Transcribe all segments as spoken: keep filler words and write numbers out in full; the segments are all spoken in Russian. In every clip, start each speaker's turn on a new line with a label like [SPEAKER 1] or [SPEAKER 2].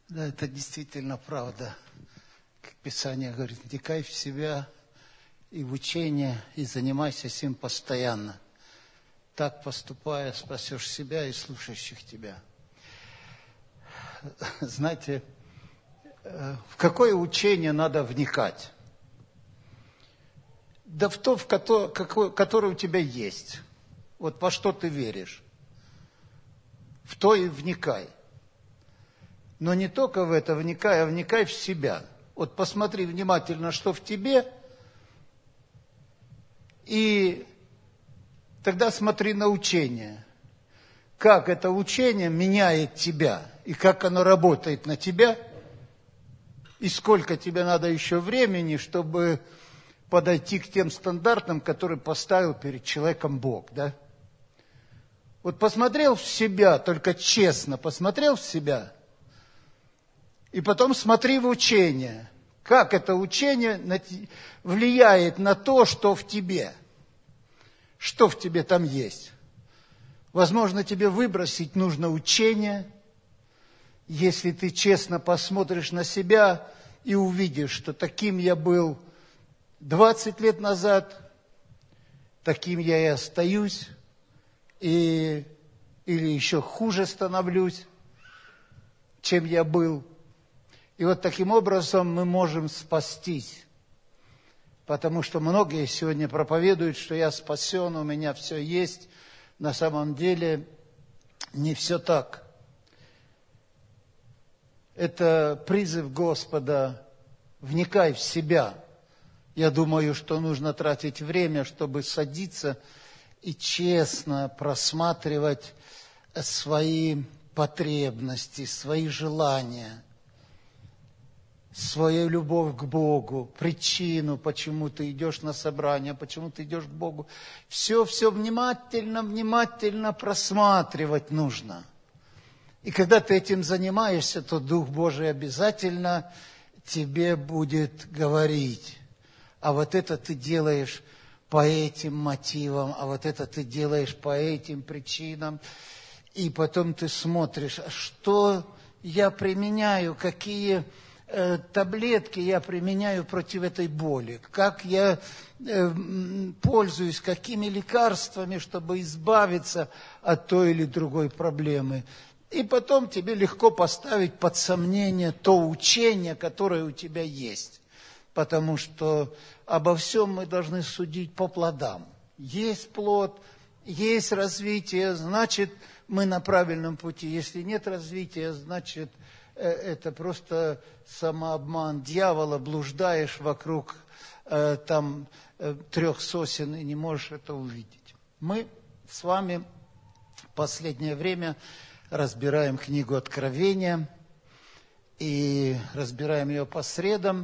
[SPEAKER 1] Да, это действительно правда. Как Писание говорит, вникай в себя и в учение, и занимайся сим постоянно. Так поступая, спасешь себя и слушающих тебя. Знаете, в какое учение надо вникать? Да в то, в которое, какое, которое у тебя есть. Вот во что ты веришь. В то и вникай. Но не только в это вникай, а вникай в себя. Вот посмотри внимательно, что в тебе, и тогда смотри на учение. Как это учение меняет тебя, и как оно работает на тебя, и сколько тебе надо еще времени, чтобы подойти к тем стандартам, которые поставил перед человеком Бог, да? Вот посмотрел в себя, только честно посмотрел в себя, и потом смотри в учение. Как это учение влияет на то, что в тебе? Что в тебе там есть? Возможно, тебе выбросить нужно учение, если ты честно посмотришь на себя и увидишь, что таким я был двадцать лет назад, таким я и остаюсь, и, или еще хуже становлюсь, чем я был. И вот таким образом мы можем спастись. Потому что многие сегодня проповедуют, что я спасен, у меня все есть. На самом деле не все так. Это призыв Господа: вникай в себя. Я думаю, что нужно тратить время, чтобы садиться и честно просматривать свои потребности, свои желания, свою любовь к Богу, причину, почему ты идешь на собрание, почему ты идешь к Богу. Все-все внимательно, внимательно просматривать нужно. И когда ты этим занимаешься, то Дух Божий обязательно тебе будет говорить: а вот это ты делаешь по этим мотивам, а вот это ты делаешь по этим причинам. И потом ты смотришь, что я применяю, какие э, таблетки я применяю против этой боли, как я э, пользуюсь, какими лекарствами, чтобы избавиться от той или другой проблемы. И потом тебе легко поставить под сомнение то учение, которое у тебя есть. Потому что обо всем мы должны судить по плодам. Есть плод, есть развитие, значит, мы на правильном пути. Если нет развития, значит, это просто самообман дьявола, блуждаешь вокруг э, там э, трех сосен и не можешь это увидеть. Мы с вами в последнее время разбираем книгу Откровения и разбираем ее по средам.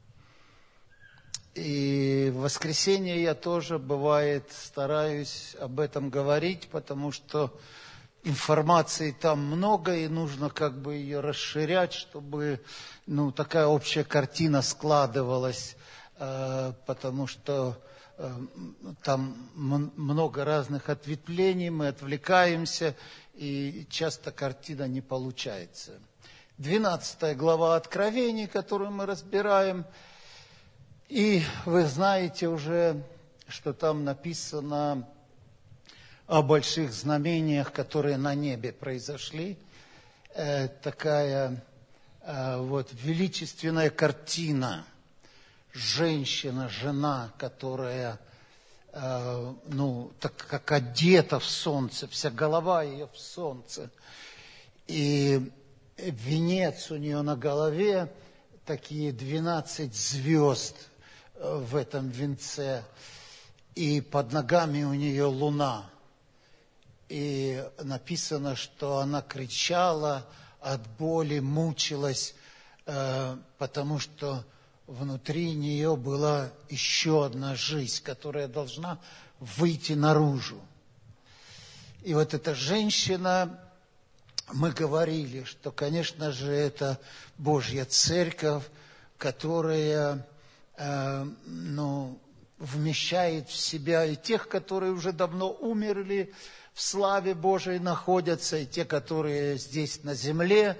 [SPEAKER 1] И в воскресенье я тоже, бывает, стараюсь об этом говорить, потому что информации там много, и нужно как бы ее расширять, чтобы ну, такая общая картина складывалась, э, потому что э, там много разных ответвлений, мы отвлекаемся, и часто картина не получается. Двенадцатая глава Откровений, которую мы разбираем, и вы знаете уже, что там написано о больших знамениях, которые на небе произошли. Э, такая э, вот величественная картина. Женщина, жена, которая, э, ну, так как одета в солнце, вся голова ее в солнце. И венец у нее на голове, такие двенадцать звезд в этом венце, и под ногами у нее луна. И написано, что она кричала от боли, мучилась, э, потому что внутри нее была еще одна жизнь, которая должна выйти наружу. И вот эта женщина, мы говорили, что, конечно же, это Божья Церковь, которая э, ну, вмещает в себя и тех, которые уже давно умерли, в славе Божией находятся, и те, которые здесь на земле,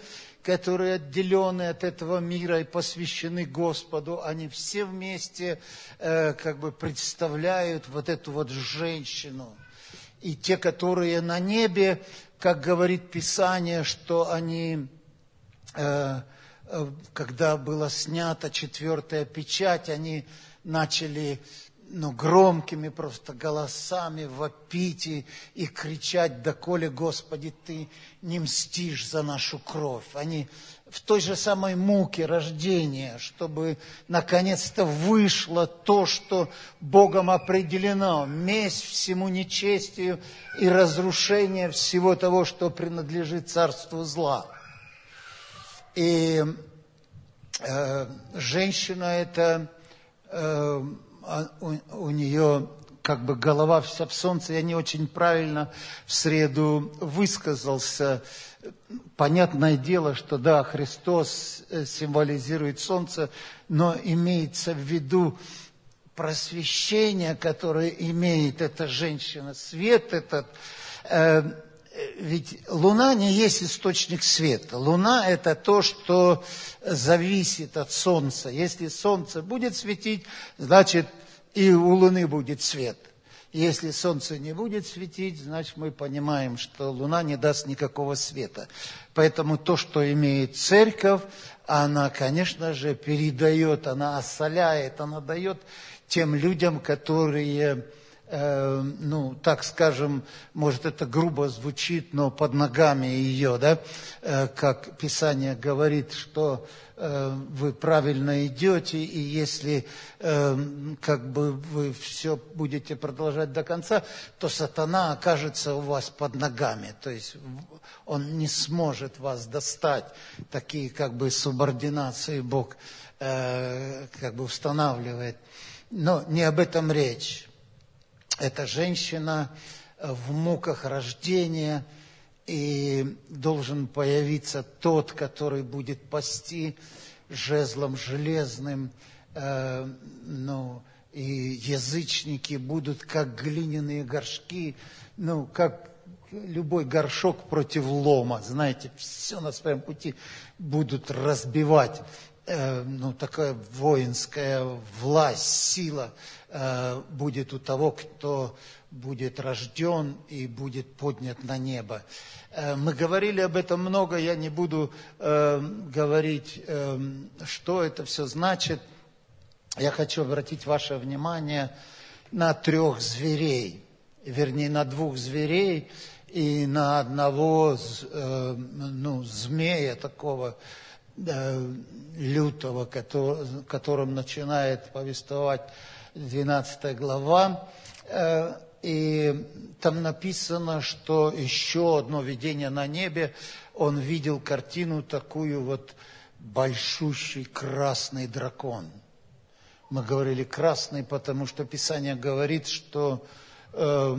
[SPEAKER 1] которые отделены от этого мира и посвящены Господу, они все вместе э, как бы представляют вот эту вот женщину. И те, которые на небе, как говорит Писание, что они, э, э, когда была снята четвертая печать, они начали ну, громкими просто голосами вопить и, и кричать: «Доколе, Господи, Ты не мстишь за нашу кровь». Они в той же самой муке рождения, чтобы наконец-то вышло то, что Богом определено: месть всему нечестию и разрушение всего того, что принадлежит царству зла. И э, женщина эта, э, у, у нее как бы голова вся в солнце. Я не очень правильно в среду высказался. Понятное дело, что да, Христос символизирует солнце, но имеется в виду просвещение, которое имеет эта женщина, свет этот. Э, ведь луна не есть источник света. Луна – это то, что зависит от солнца. Если солнце будет светить, значит и у луны будет свет. Если солнце не будет светить, значит, мы понимаем, что луна не даст никакого света. Поэтому то, что имеет церковь, она, конечно же, передает, она осоляет, она дает тем людям, которые, э, ну, так скажем, может, это грубо звучит, но под ногами ее, да, э, как Писание говорит, что вы правильно идете, и если э, как бы вы все будете продолжать до конца, то сатана окажется у вас под ногами. То есть он не сможет вас достать. Такие как бы субординации Бог э, как бы устанавливает. Но не об этом речь. Эта женщина в муках рождения, и должен появиться тот, который будет пасти жезлом железным, э, ну, и язычники будут как глиняные горшки, ну, как любой горшок против лома, знаете, все на своем пути будут разбивать. Э, ну, такая воинская власть, сила э, будет у того, кто будет рожден и будет поднят на небо. Мы говорили об этом много, я не буду э, говорить, э, что это все значит. Я хочу обратить ваше внимание на трех зверей, вернее, на двух зверей и на одного э, ну, змея такого э, лютого, который, которым начинает повествовать двенадцатая глава. Э, И там написано, что еще одно видение на небе, он видел картину такую вот: большущий красный дракон. Мы говорили красный, потому что Писание говорит, что э,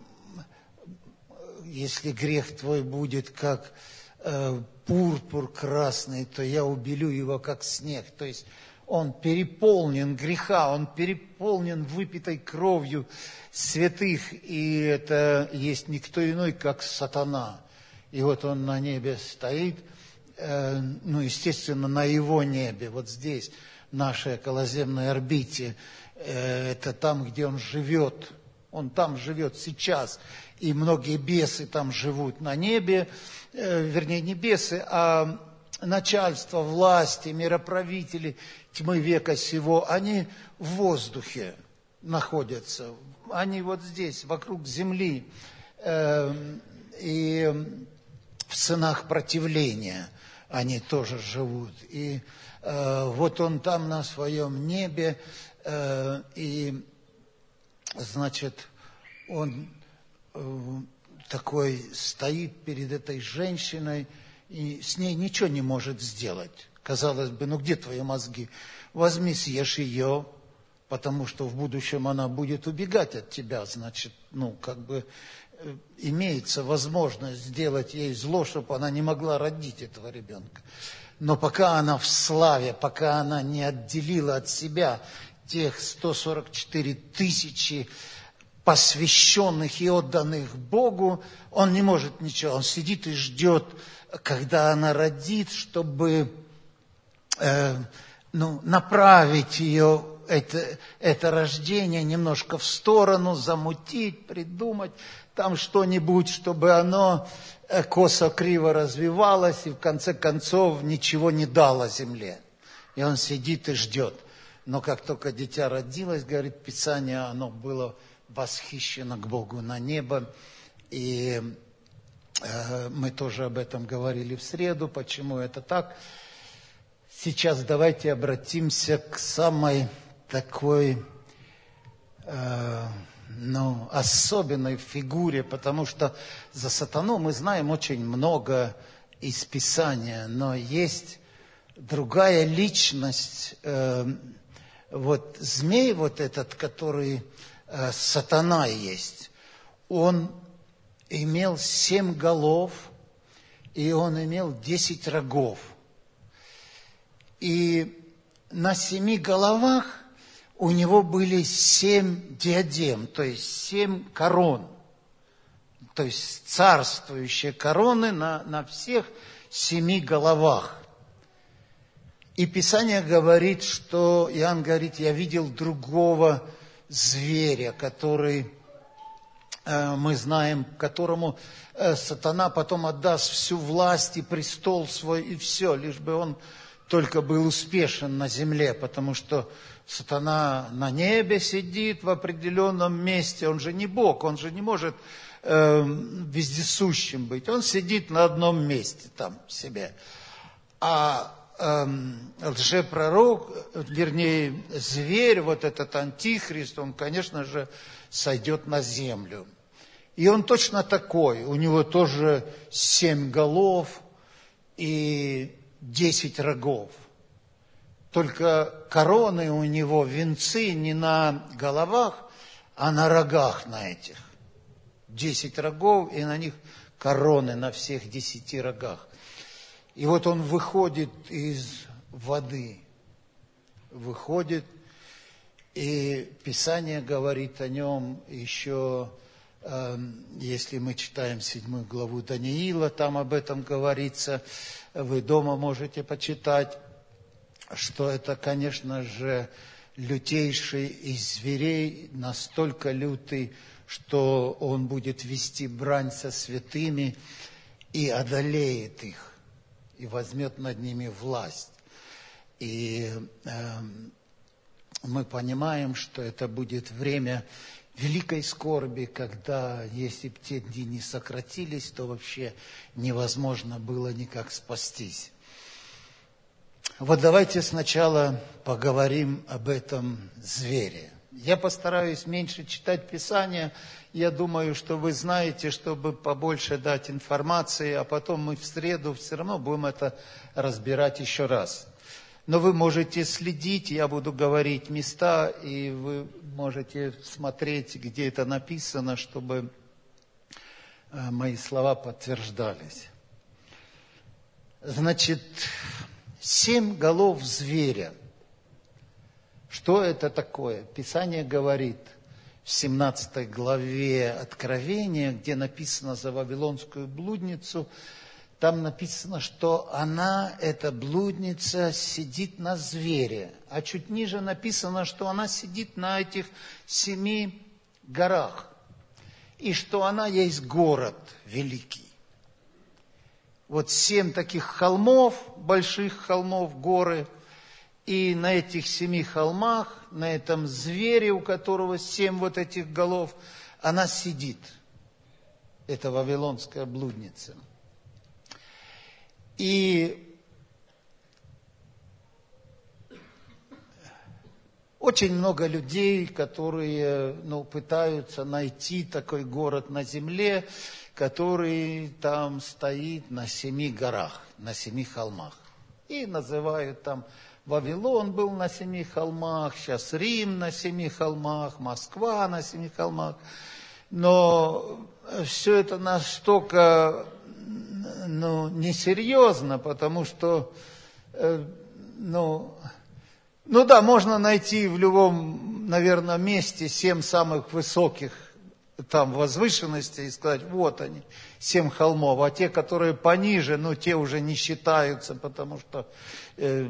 [SPEAKER 1] если грех твой будет как э, пурпур красный, то я убелю его как снег. То есть он переполнен греха, он переполнен выпитой кровью святых, и это есть никто иной, как сатана. И вот он на небе стоит, э, ну, естественно, на его небе, вот здесь, в нашей околоземной орбите, э, это там, где он живет, он там живет сейчас, и многие бесы там живут на небе, э, вернее, не бесы, а начальство, власти, мироправители тьмы века сего, они в воздухе находятся, они вот здесь, вокруг земли, э, и в сынах противления они тоже живут. И э, вот он там на своем небе, э, и, значит, он э, такой стоит перед этой женщиной, и с ней ничего не может сделать. Казалось бы, ну где твои мозги? Возьми, съешь ее, потому что в будущем она будет убегать от тебя. Значит, ну, как бы э, имеется возможность сделать ей зло, чтобы она не могла родить этого ребенка. Но пока она в славе, пока она не отделила от себя тех сто сорок четыре тысячи посвященных и отданных Богу, он не может ничего. Он сидит и ждет когда она родит, чтобы э, ну, направить ее, это, это рождение немножко в сторону, замутить, придумать там что-нибудь, чтобы оно косо-криво развивалось и в конце концов ничего не дало земле. И он сидит и ждет. Но как только дитя родилось, говорит Писание, оно было восхищено к Богу на небо. И э, мы тоже об этом говорили в среду, почему это так. Сейчас давайте обратимся к самой такой э, ну, особенной фигуре, потому что за сатану мы знаем очень много из Писания, но есть другая личность, э, вот змей вот этот, который э, сатана есть, он имел семь голов, и он имел десять рогов. И на семи головах у него были семь диадем, то есть семь корон, то есть царствующие короны на, на всех семи головах. И Писание говорит, что, Иоанн говорит, я видел другого зверя, который, э, мы знаем, которому э, сатана потом отдаст всю власть и престол свой, и все, лишь бы он только был успешен на земле, потому что сатана на небе сидит в определенном месте, он же не Бог, он же не может э, вездесущим быть, он сидит на одном месте там себе. А э, лжепророк, вернее, зверь, вот этот антихрист, он, конечно же, сойдет на землю. И он точно такой, у него тоже семь голов и десять рогов. Только короны у него, венцы не на головах, а на рогах на этих. Десять рогов, и на них короны на всех десяти рогах. И вот он выходит из воды, выходит, и Писание говорит о нем еще, э, если мы читаем седьмую главу Даниила, там об этом говорится, вы дома можете почитать, что это, конечно же, лютейший из зверей, настолько лютый, что он будет вести брань со святыми и одолеет их, и возьмет над ними власть. И э, мы понимаем, что это будет время великой скорби, когда, если бы те дни не сократились, то вообще невозможно было никак спастись. Вот давайте сначала поговорим об этом звере. Я постараюсь меньше читать Писание. Я думаю, что вы знаете, чтобы побольше дать информации, а потом мы в среду все равно будем это разбирать еще раз. Но вы можете следить, я буду говорить места, и вы можете смотреть, где это написано, чтобы мои слова подтверждались. Значит, семь голов зверя. Что это такое? Писание говорит в семнадцатой главе Откровения, где написано за вавилонскую блудницу, там написано, что она, эта блудница, сидит на звере. А чуть ниже написано, что она сидит на этих семи горах. И что она есть город великий. Вот семь таких холмов, больших холмов, горы. И на этих семи холмах, на этом звере, у которого семь вот этих голов, она сидит. Это вавилонская блудница. И очень много людей, которые ну, пытаются найти такой город на земле, который там стоит на семи горах, на семи холмах. И называют там Вавилон был на семи холмах, сейчас Рим на семи холмах, Москва на семи холмах. Но все это настолько ну, несерьезно, потому что, э, ну, ну да, можно найти в любом, наверное, месте семь самых высоких там возвышенности и сказать, вот они, семь холмов, а те, которые пониже, ну, те уже не считаются, потому что, э,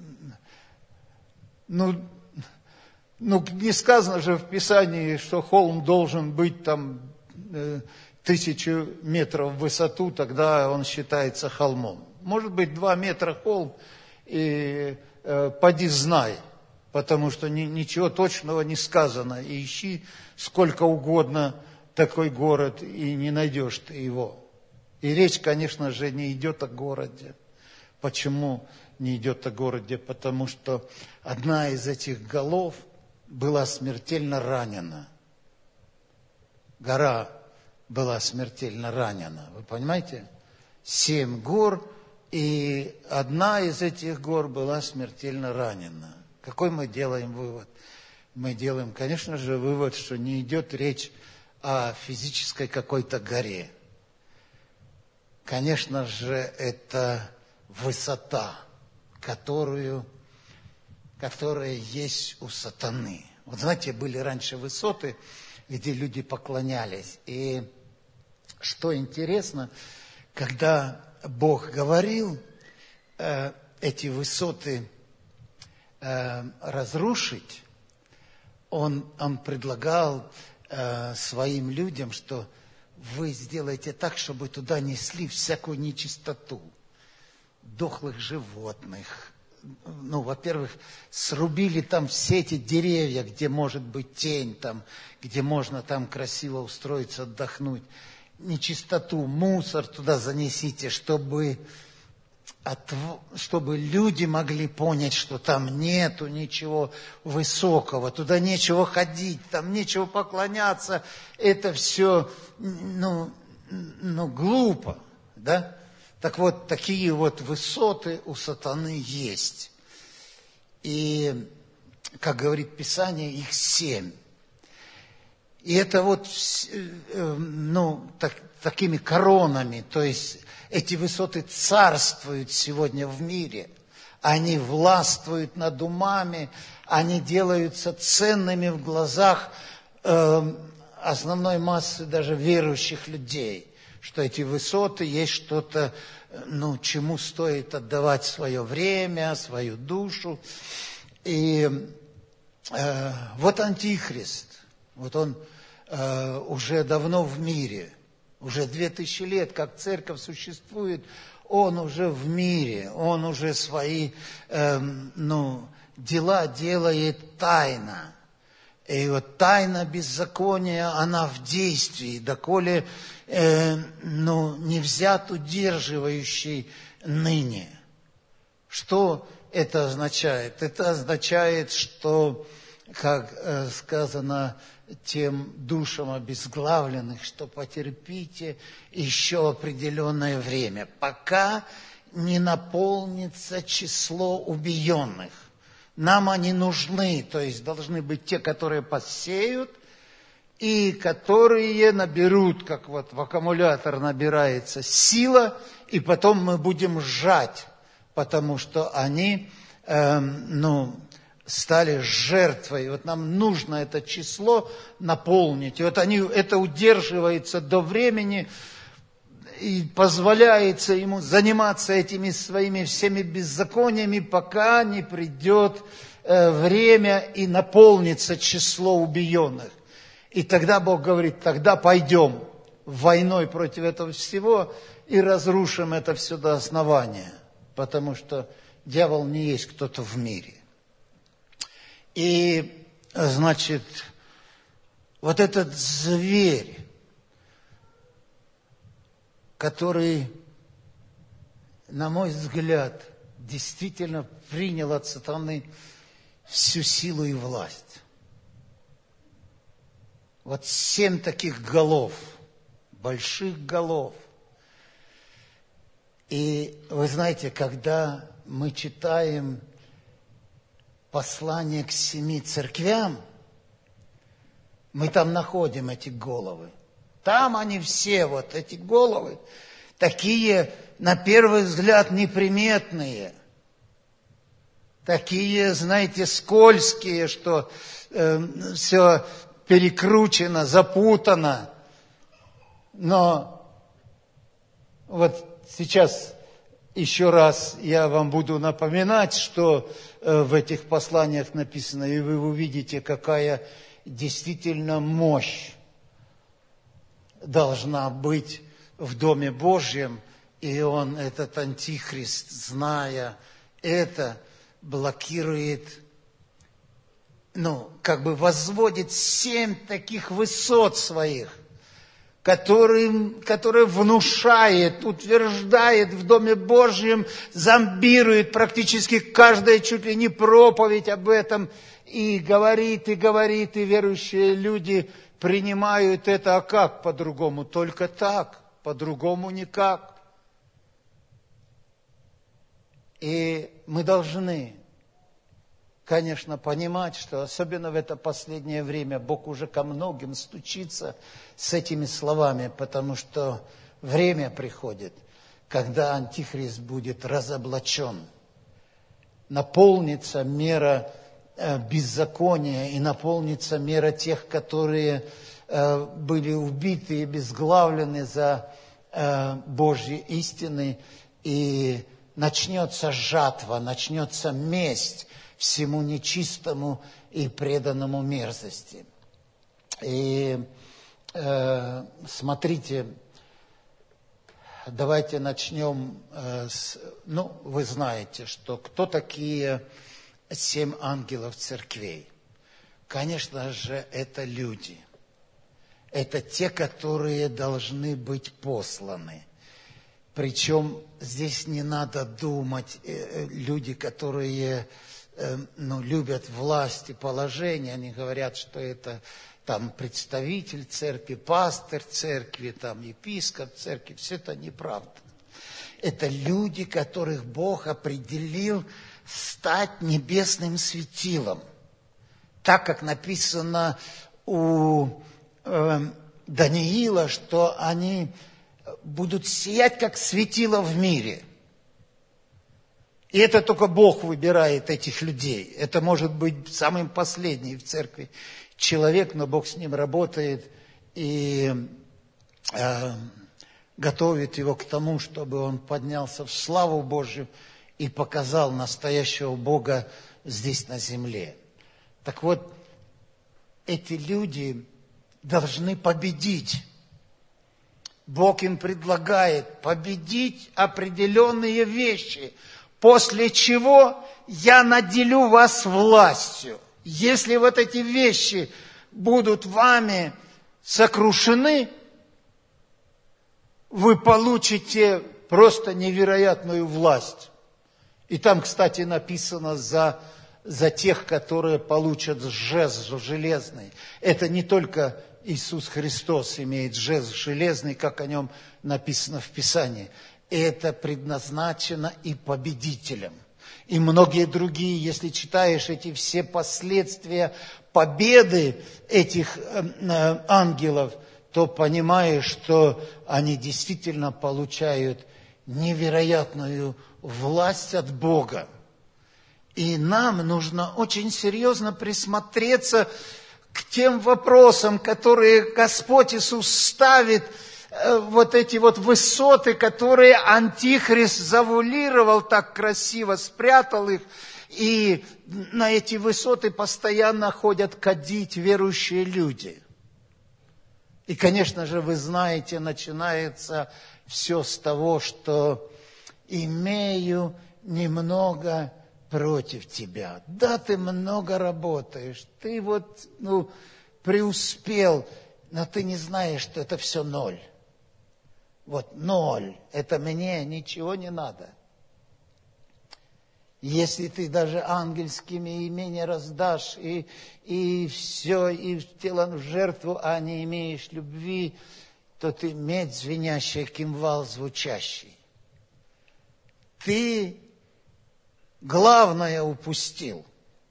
[SPEAKER 1] ну, ну, не сказано же в Писании, что холм должен быть там э, тысячу метров в высоту, тогда он считается холмом. Может быть, два метра холм, и э, поди знай, потому что ни, ничего точного не сказано. И ищи сколько угодно такой город, и не найдешь ты его. И речь, конечно же, не идет о городе. Почему не идет о городе? Потому что одна из этих голов была смертельно ранена. Гора была смертельно ранена. Вы понимаете? Семь гор, и одна из этих гор была смертельно ранена. Какой мы делаем вывод? Мы делаем, конечно же, вывод, что не идет речь о физической какой-то горе. Конечно же, это высота, которую, которая есть у сатаны. Вот знаете, были раньше высоты, где люди поклонялись. И что интересно, когда Бог говорил э, эти высоты э, разрушить, Он, он предлагал э, своим людям, что вы сделаете так, чтобы туда несли всякую нечистоту, дохлых животных. Ну, во-первых, срубили там все эти деревья, где может быть тень, там, где можно там красиво устроиться, отдохнуть. Нечистоту, мусор туда занесите, чтобы, от, чтобы люди могли понять, что там нету ничего высокого, туда нечего ходить, там нечего поклоняться. Это все, ну, ну глупо, да? Так вот, такие вот высоты у сатаны есть. И, как говорит Писание, их семь. И это вот, ну, так, такими коронами, то есть эти высоты царствуют сегодня в мире. Они властвуют над умами, они делаются ценными в глазах э, основной массы даже верующих людей. Что эти высоты есть что-то, ну, чему стоит отдавать свое время, свою душу. И э, вот Антихрист, вот он э, уже давно в мире, уже две тысячи лет, как церковь существует, он уже в мире, он уже свои э, ну, дела делает тайно. И вот тайна беззакония, она в действии, доколе э, ну, не взят удерживающий ныне. Что это означает? Это означает, что, как э, сказано тем душам обезглавленных, что потерпите еще определенное время, пока не наполнится число убиенных. Нам они нужны, то есть должны быть те, которые посеют, и которые наберут, как вот в аккумулятор набирается сила, и потом мы будем сжать, потому что они э, ну, стали жертвой. Вот нам нужно это число наполнить. И вот они, это удерживается до времени, и позволяется ему заниматься этими своими всеми беззакониями, пока не придет э, время и наполнится число убиенных. И тогда Бог говорит, тогда пойдем войной против этого всего и разрушим это все до основания, потому что дьявол не есть кто-то в мире. И, значит, вот этот зверь, который, на мой взгляд, действительно принял от сатаны всю силу и власть. Вот семь таких голов, больших голов. И вы знаете, когда мы читаем послание к семи церквям, мы там находим эти головы. Там они все, вот эти головы, такие, на первый взгляд, неприметные. Такие, знаете, скользкие, что э, все перекручено, запутано. Но вот сейчас еще раз я вам буду напоминать, что в этих посланиях написано, и вы увидите, какая действительно мощь должна быть в Доме Божьем. И он, этот антихрист, зная это, блокирует, ну, как бы возводит семь таких высот своих, Который, который внушает, утверждает в Доме Божьем, зомбирует практически каждая чуть ли не проповедь об этом, и говорит, и говорит, и верующие люди принимают это. А как по-другому? Только так, по-другому никак. И мы должны, конечно, понимать, что особенно в это последнее время Бог уже ко многим стучится с этими словами, потому что время приходит, когда Антихрист будет разоблачен. Наполнится мера э, беззакония и наполнится мера тех, которые э, были убиты и обезглавлены за э, Божьи истины, и начнется жатва, начнется месть всему нечистому и преданному мерзости. И э, смотрите, давайте начнем э, с... Ну, вы знаете, что кто такие семь ангелов церквей? Конечно же, это люди. Это те, которые должны быть посланы. Причем здесь не надо думать, э, люди, которые... ну, любят власть и положение, они говорят, что это там представитель церкви, пастырь церкви, там епископ церкви, все это неправда. Это люди, которых Бог определил стать небесным светилом. Так как написано у э, Даниила, что они будут сиять, как светило в мире. И это только Бог выбирает этих людей. Это может быть самым последний в церкви человек, но Бог с ним работает и э, готовит его к тому, чтобы он поднялся в славу Божью и показал настоящего Бога здесь на земле. Так вот, эти люди должны победить. Бог им предлагает победить определенные вещи, после чего я наделю вас властью. Если вот эти вещи будут вами сокрушены, вы получите просто невероятную власть. И там, кстати, написано за, за тех, которые получат жезл железный. Это не только Иисус Христос имеет жезл железный, как о нем написано в Писании. Это предназначено и победителям. И многие другие, если читаешь эти все последствия победы этих э, ангелов, то понимаешь, что они действительно получают невероятную власть от Бога. И нам нужно очень серьезно присмотреться к тем вопросам, которые Господь Иисус ставит, вот эти вот высоты, которые Антихрист завуалировал так красиво, спрятал их, и на эти высоты постоянно ходят кадить верующие люди. И, конечно же, вы знаете, начинается все с того, что имею немного против тебя. Да, ты много работаешь, ты вот, ну, преуспел, но ты не знаешь, что это все ноль. Вот ноль, это мне ничего не надо. Если ты даже ангельскими имения раздашь, и, и все, и тело в жертву, а не имеешь любви, то ты медь звенящая, кимвал звучащий. Ты главное упустил.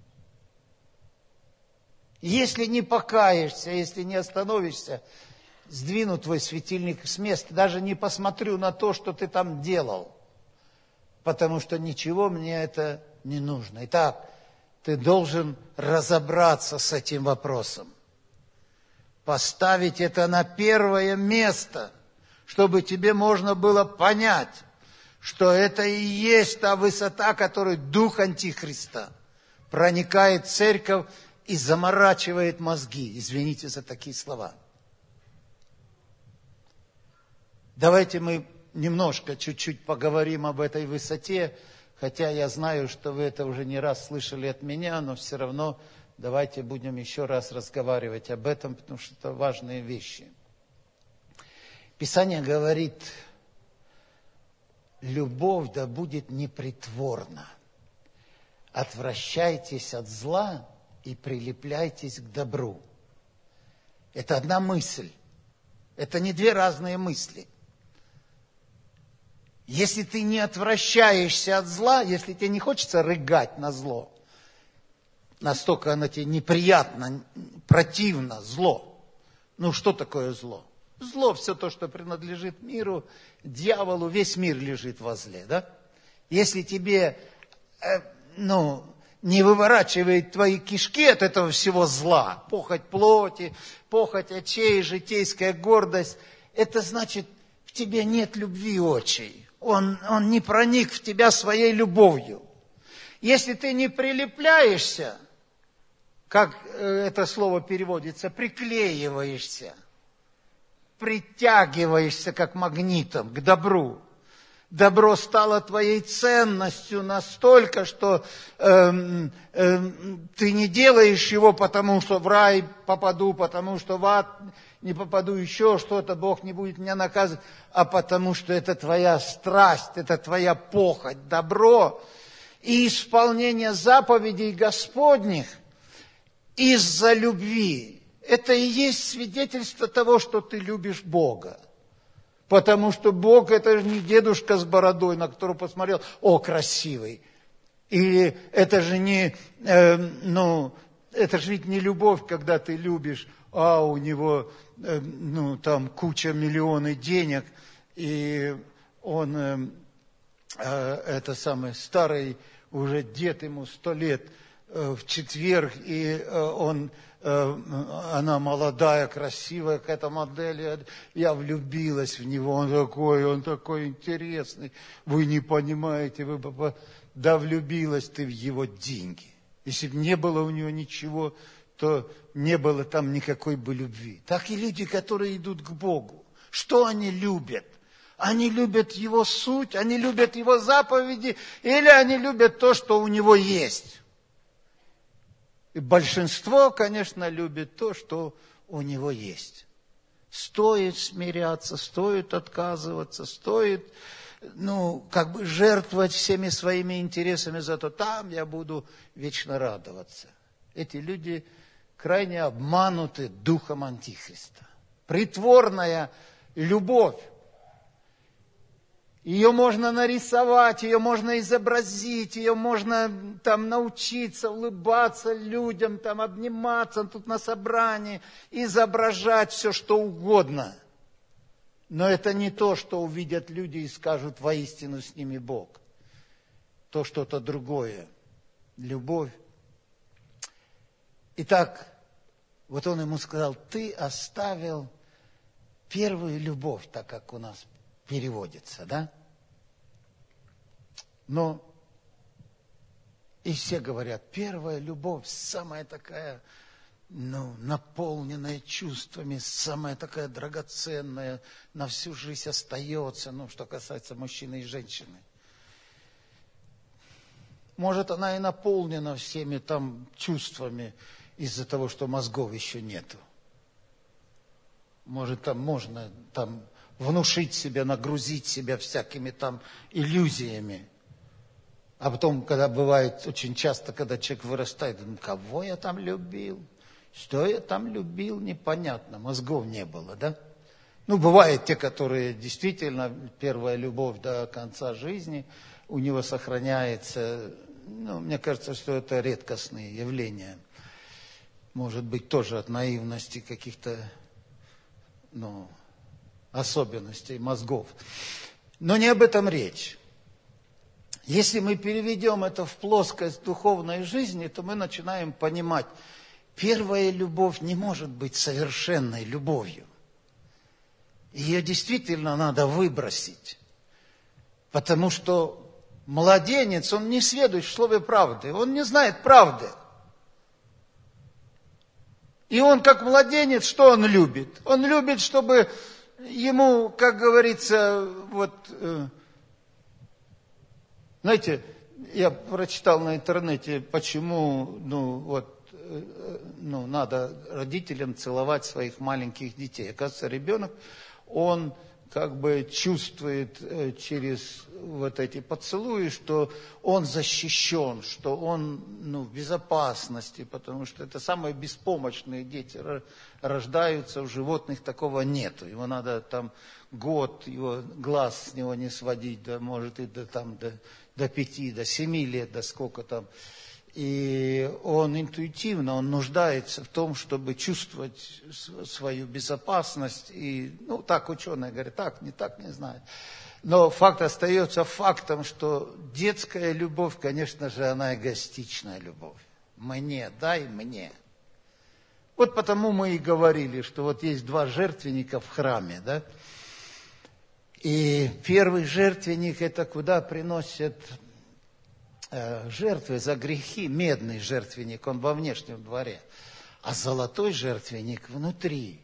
[SPEAKER 1] Если не покаешься, если не остановишься, сдвину твой светильник с места, даже не посмотрю на то, что ты там делал, потому что ничего мне это не нужно. Итак, ты должен разобраться с этим вопросом. поставить это на первое место, чтобы тебе можно было понять, что это и есть та высота, которой дух Антихриста проникает в церковь и заморачивает мозги. Извините за такие слова. Давайте мы немножко, чуть-чуть поговорим об этой высоте, хотя я знаю, что вы это уже не раз слышали от меня, но все равно давайте будем еще раз разговаривать об этом, потому что это важные вещи. Писание говорит, любовь да будет непритворна. Отвращайтесь от зла и прилепляйтесь к добру. Это одна мысль. Это не две разные мысли. Если ты не отвращаешься от зла, если тебе не хочется рыгать на зло, настолько оно тебе неприятно, противно, зло. Ну, что такое зло? Зло, все то, что принадлежит миру, дьяволу, весь мир лежит во зле, да? Если тебе, э, ну, не выворачивает твои кишки от этого всего зла, похоть плоти, похоть очей, житейская гордость, это значит, в тебе нет любви очей. Он, он не проник в тебя своей любовью. Если ты не прилепляешься, как это слово переводится, приклеиваешься, притягиваешься как магнитом к добру. Добро стало твоей ценностью настолько, что эм, эм, ты не делаешь его, потому что в рай попаду, потому что в ад не попаду, еще что-то, Бог не будет меня наказывать, а потому что это твоя страсть, это твоя похоть, добро и исполнение заповедей Господних из-за любви. Это и есть свидетельство того, что ты любишь Бога. Потому что Бог – это же не дедушка с бородой, на которого посмотрел, о, красивый. Или это же не, э, ну, это же ведь не любовь, когда ты любишь, а у него, э, ну, там куча миллионов денег, и он, э, э, это самый старый уже дед, ему сто лет, э, в четверг, и э, он... она молодая, красивая, какая-то модель, я влюбилась в него, он такой, он такой интересный, вы не понимаете, вы, да влюбилась ты в его деньги. Если бы не было у него ничего, то не было там никакой бы любви. Так и люди, которые идут к Богу, что они любят? Они любят его суть, они любят его заповеди, или они любят то, что у него есть? И большинство, конечно, любит то, что у него есть. Стоит смиряться, стоит отказываться, стоит, ну, как бы жертвовать всеми своими интересами, зато там я буду вечно радоваться. Эти люди крайне обмануты духом Антихриста. Притворная любовь. Ее можно нарисовать, ее можно изобразить, ее можно там научиться улыбаться людям, там обниматься тут на собрании, изображать все, что угодно. Но это не то, что увидят люди и скажут, воистину с ними Бог. То что-то другое. Любовь. Итак, вот он ему сказал, ты оставил первую любовь, так как у нас переводится, да? Но и все говорят, первая любовь, самая такая, ну, наполненная чувствами, самая такая драгоценная, на всю жизнь остается, ну, что касается мужчины и женщины. Может, она и наполнена всеми там чувствами из-за того, что мозгов еще нету. Может, там можно там внушить себя, нагрузить себя всякими там иллюзиями. А потом, когда бывает, очень часто, когда человек вырастает, ну, кого я там любил? Что я там любил? Непонятно, мозгов не было, да? Ну, бывают те, которые действительно, первая любовь до конца жизни, у него сохраняется, ну, мне кажется, что это редкостные явления. Может быть, тоже от наивности каких-то, ну, особенностей мозгов. Но не об этом речь. Если мы переведем это в плоскость духовной жизни, то мы начинаем понимать. первая любовь не может быть совершенной любовью. Ее действительно надо выбросить. Потому что младенец, он не сведущ в слове правды, он не знает правды. И он, как младенец, что он любит? Он любит, чтобы ему, как говорится, вот, э, знаете, я прочитал на интернете, почему, ну, вот, э, ну, надо родителям целовать своих маленьких детей. Оказывается, ребенок, он как бы чувствует э, через вот эти поцелуи, что он защищен, что он, ну, в безопасности, потому что это самые беспомощные дети рождаются, у животных такого нету. Его надо там год, его глаз с него не сводить, да, может и до, там, до, до пяти, до семи лет, до сколько там. И он интуитивно, он нуждается в том, чтобы чувствовать свою безопасность. И, ну, так ученые говорят, так, не так, не знаю. Но факт остается фактом, что детская любовь, конечно же, она эгоистичная любовь. Мне, дай мне. Вот потому мы и говорили, что вот есть два жертвенника в храме, да? И первый жертвенник, это куда приносят жертвы за грехи, медный жертвенник, он во внешнем дворе, а золотой жертвенник внутри.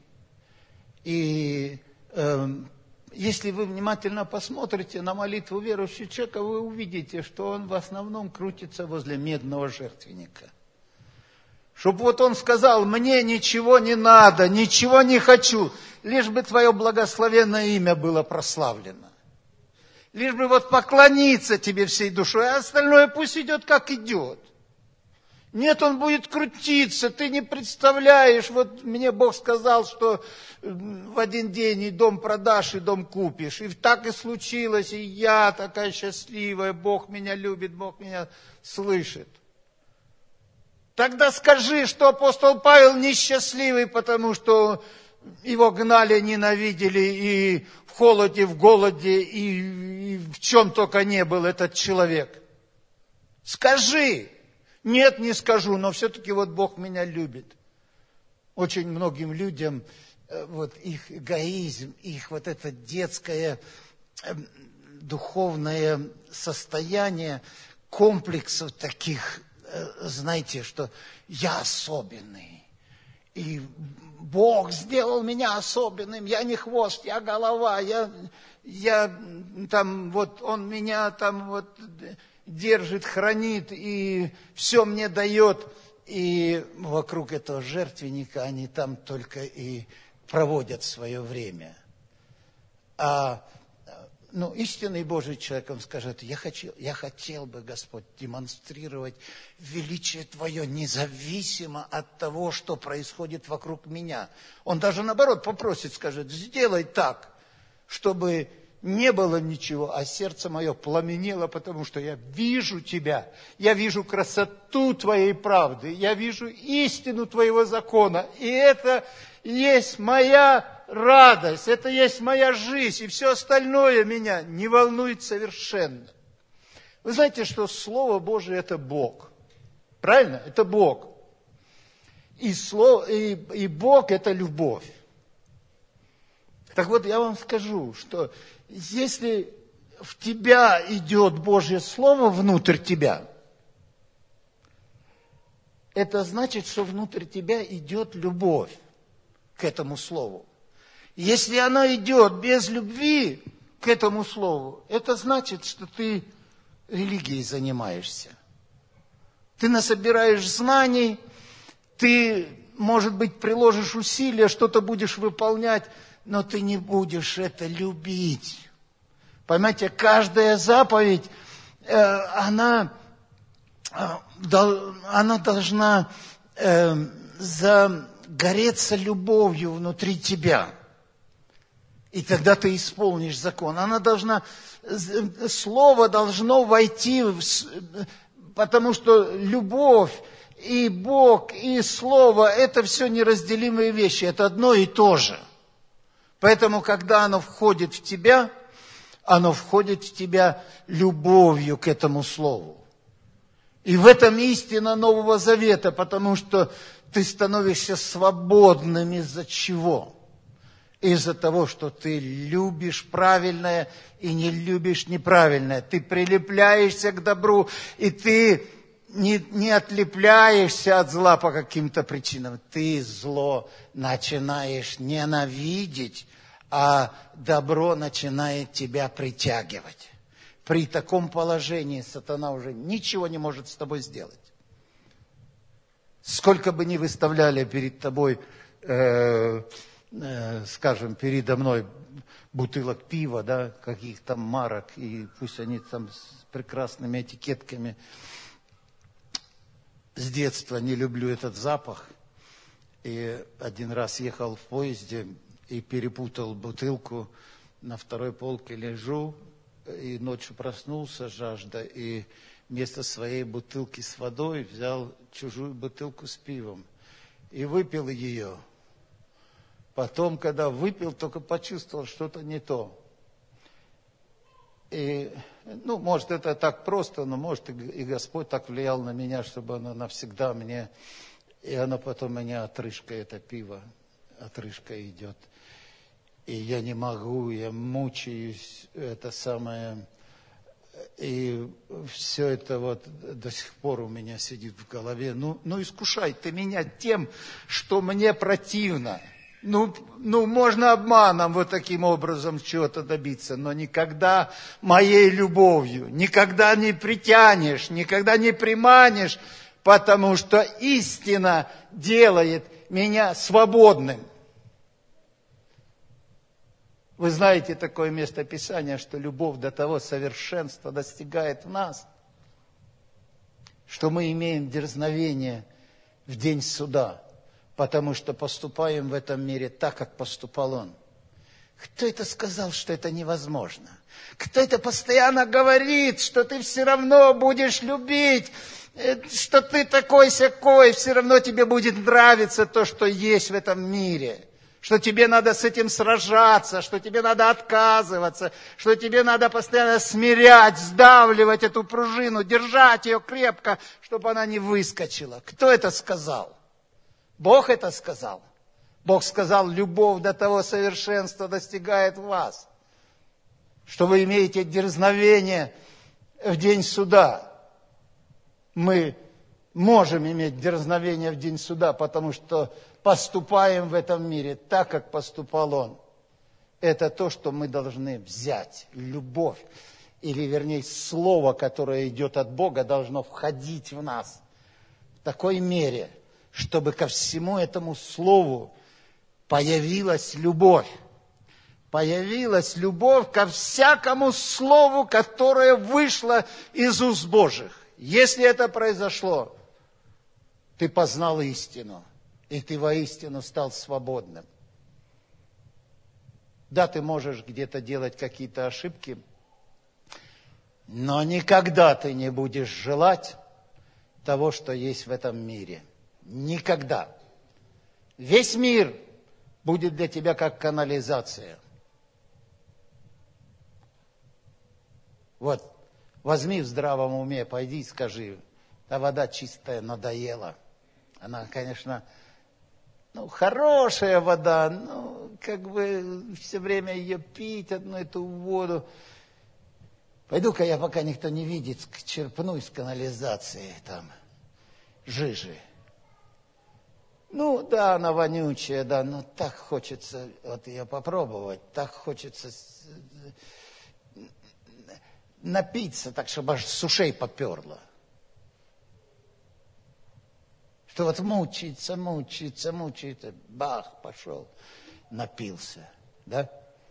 [SPEAKER 1] И э, если вы внимательно посмотрите на молитву верующего человека, вы увидите, что он в основном крутится возле медного жертвенника. Чтобы вот он сказал, мне ничего не надо, ничего не хочу, лишь бы твое благословенное имя было прославлено. Лишь бы вот поклониться тебе всей душой, а остальное пусть идет, как идет. Нет, он будет крутиться, ты не представляешь. Вот мне Бог сказал, что в один день и дом продашь, и дом купишь. И так и случилось, и я такая счастливая, Бог меня любит, Бог меня слышит. Тогда скажи, что апостол Павел несчастливый, потому что его гнали, ненавидели, и в холоде, в голоде, и, и в чем только не был этот человек. Скажи. Нет, не скажу, но все-таки вот Бог меня любит. Очень многим людям вот их эгоизм, их вот это детское духовное состояние, комплексов таких, знаете, что я особенный. И Бог сделал меня особенным, я не хвост, я голова, я, я там, вот Он меня там вот держит, хранит и все мне дает. И вокруг этого жертвенника они там только и проводят свое время. А ну, истинный Божий человек, он скажет, я, хочу, я хотел бы, Господь, демонстрировать величие Твое независимо от того, что происходит вокруг меня. Он даже наоборот попросит, скажет, сделай так, чтобы не было ничего, а сердце мое пламенело, потому что я вижу Тебя, я вижу красоту Твоей правды, я вижу истину Твоего закона, и это есть моя радость, это есть моя жизнь, и все остальное меня не волнует совершенно. Вы знаете, что Слово Божие – это Бог. Правильно? Это Бог. И, слово, и, и Бог – это любовь. Так вот, я вам скажу, что если в тебя идет Божье Слово внутрь тебя, это значит, что внутрь тебя идет любовь к этому Слову. Если оно идет без любви к этому слову, это значит, что ты религией занимаешься. Ты насобираешь знаний, ты, может быть, приложишь усилия, что-то будешь выполнять, но ты не будешь это любить. Понимаете, каждая заповедь, э, она, э, дол, она должна э, загореться любовью внутри тебя. И тогда ты исполнишь закон. Она должна, слово должно войти, в, потому что любовь и Бог, и слово, это все неразделимые вещи, это одно и то же. Поэтому, когда оно входит в тебя, оно входит в тебя любовью к этому слову. И в этом истина Нового Завета, потому что ты становишься свободным из-за чего? Из-за того, что ты любишь правильное и не любишь неправильное. Ты прилепляешься к добру, и ты не, не отлепляешься от зла по каким-то причинам. Ты зло начинаешь ненавидеть, а добро начинает тебя притягивать. При таком положении сатана уже ничего не может с тобой сделать. Сколько бы ни выставляли перед тобой, э, э, скажем, передо мной бутылок пива, да, каких-то марок, и пусть они там с прекрасными этикетками. С детства не люблю этот запах. И один раз ехал в поезде и перепутал бутылку, на второй полке лежу, и ночью проснулся, жажда, и вместо своей бутылки с водой взял чужую бутылку с пивом и выпил ее. Потом, когда выпил, только почувствовал что-то не то. И, ну, может, это так просто, но, может, и Господь так влиял на меня, чтобы оно навсегда мне... И оно потом у меня отрыжка, это пиво, отрыжка идет. И я не могу, я мучаюсь, это самое... И все это вот до сих пор у меня сидит в голове. Ну, ну искушай ты меня тем, что мне противно. Ну, ну, можно обманом вот таким образом чего-то добиться, но никогда моей любовью, никогда не притянешь, никогда не приманишь, потому что истина делает меня свободным. Вы знаете такое место Писания, что любовь до того совершенства достигает в нас, что мы имеем дерзновение в день суда, потому что поступаем в этом мире так, как поступал Он. Кто это сказал, что это невозможно? Кто это постоянно говорит, что ты все равно будешь любить, что ты такой-сякой, все равно тебе будет нравиться то, что есть в этом мире? Что тебе надо с этим сражаться, что тебе надо отказываться, что тебе надо постоянно смирять, сдавливать эту пружину, держать ее крепко, чтобы она не выскочила. Кто это сказал? Бог это сказал. Бог сказал, любовь до того совершенства достигает вас, что вы имеете дерзновение в день суда. Мы можем иметь дерзновение в день суда, потому что поступаем в этом мире так, как поступал Он. Это то, что мы должны взять. Любовь, или вернее слово, которое идет от Бога, должно входить в нас в такой мере, чтобы ко всему этому слову появилась любовь. Появилась любовь ко всякому слову, которое вышло из уст Божьих. Если это произошло, ты познал истину. И ты воистину стал свободным. Да, ты можешь где-то делать какие-то ошибки, но никогда ты не будешь желать того, что есть в этом мире. Никогда. Весь мир будет для тебя как канализация. Вот, возьми в здравом уме, пойди и скажи, та вода чистая надоела. Она, конечно... Ну, хорошая вода, ну, как бы все время ее пить, одну эту воду. Пойду-ка я, пока никто не видит, черпну из канализации там жижи. Ну, да, она вонючая, да, но так хочется вот ее попробовать, так хочется напиться, так, чтобы аж с ушей поперло. Что вот мучается, мучается, мучается, бах, пошел, напился, да?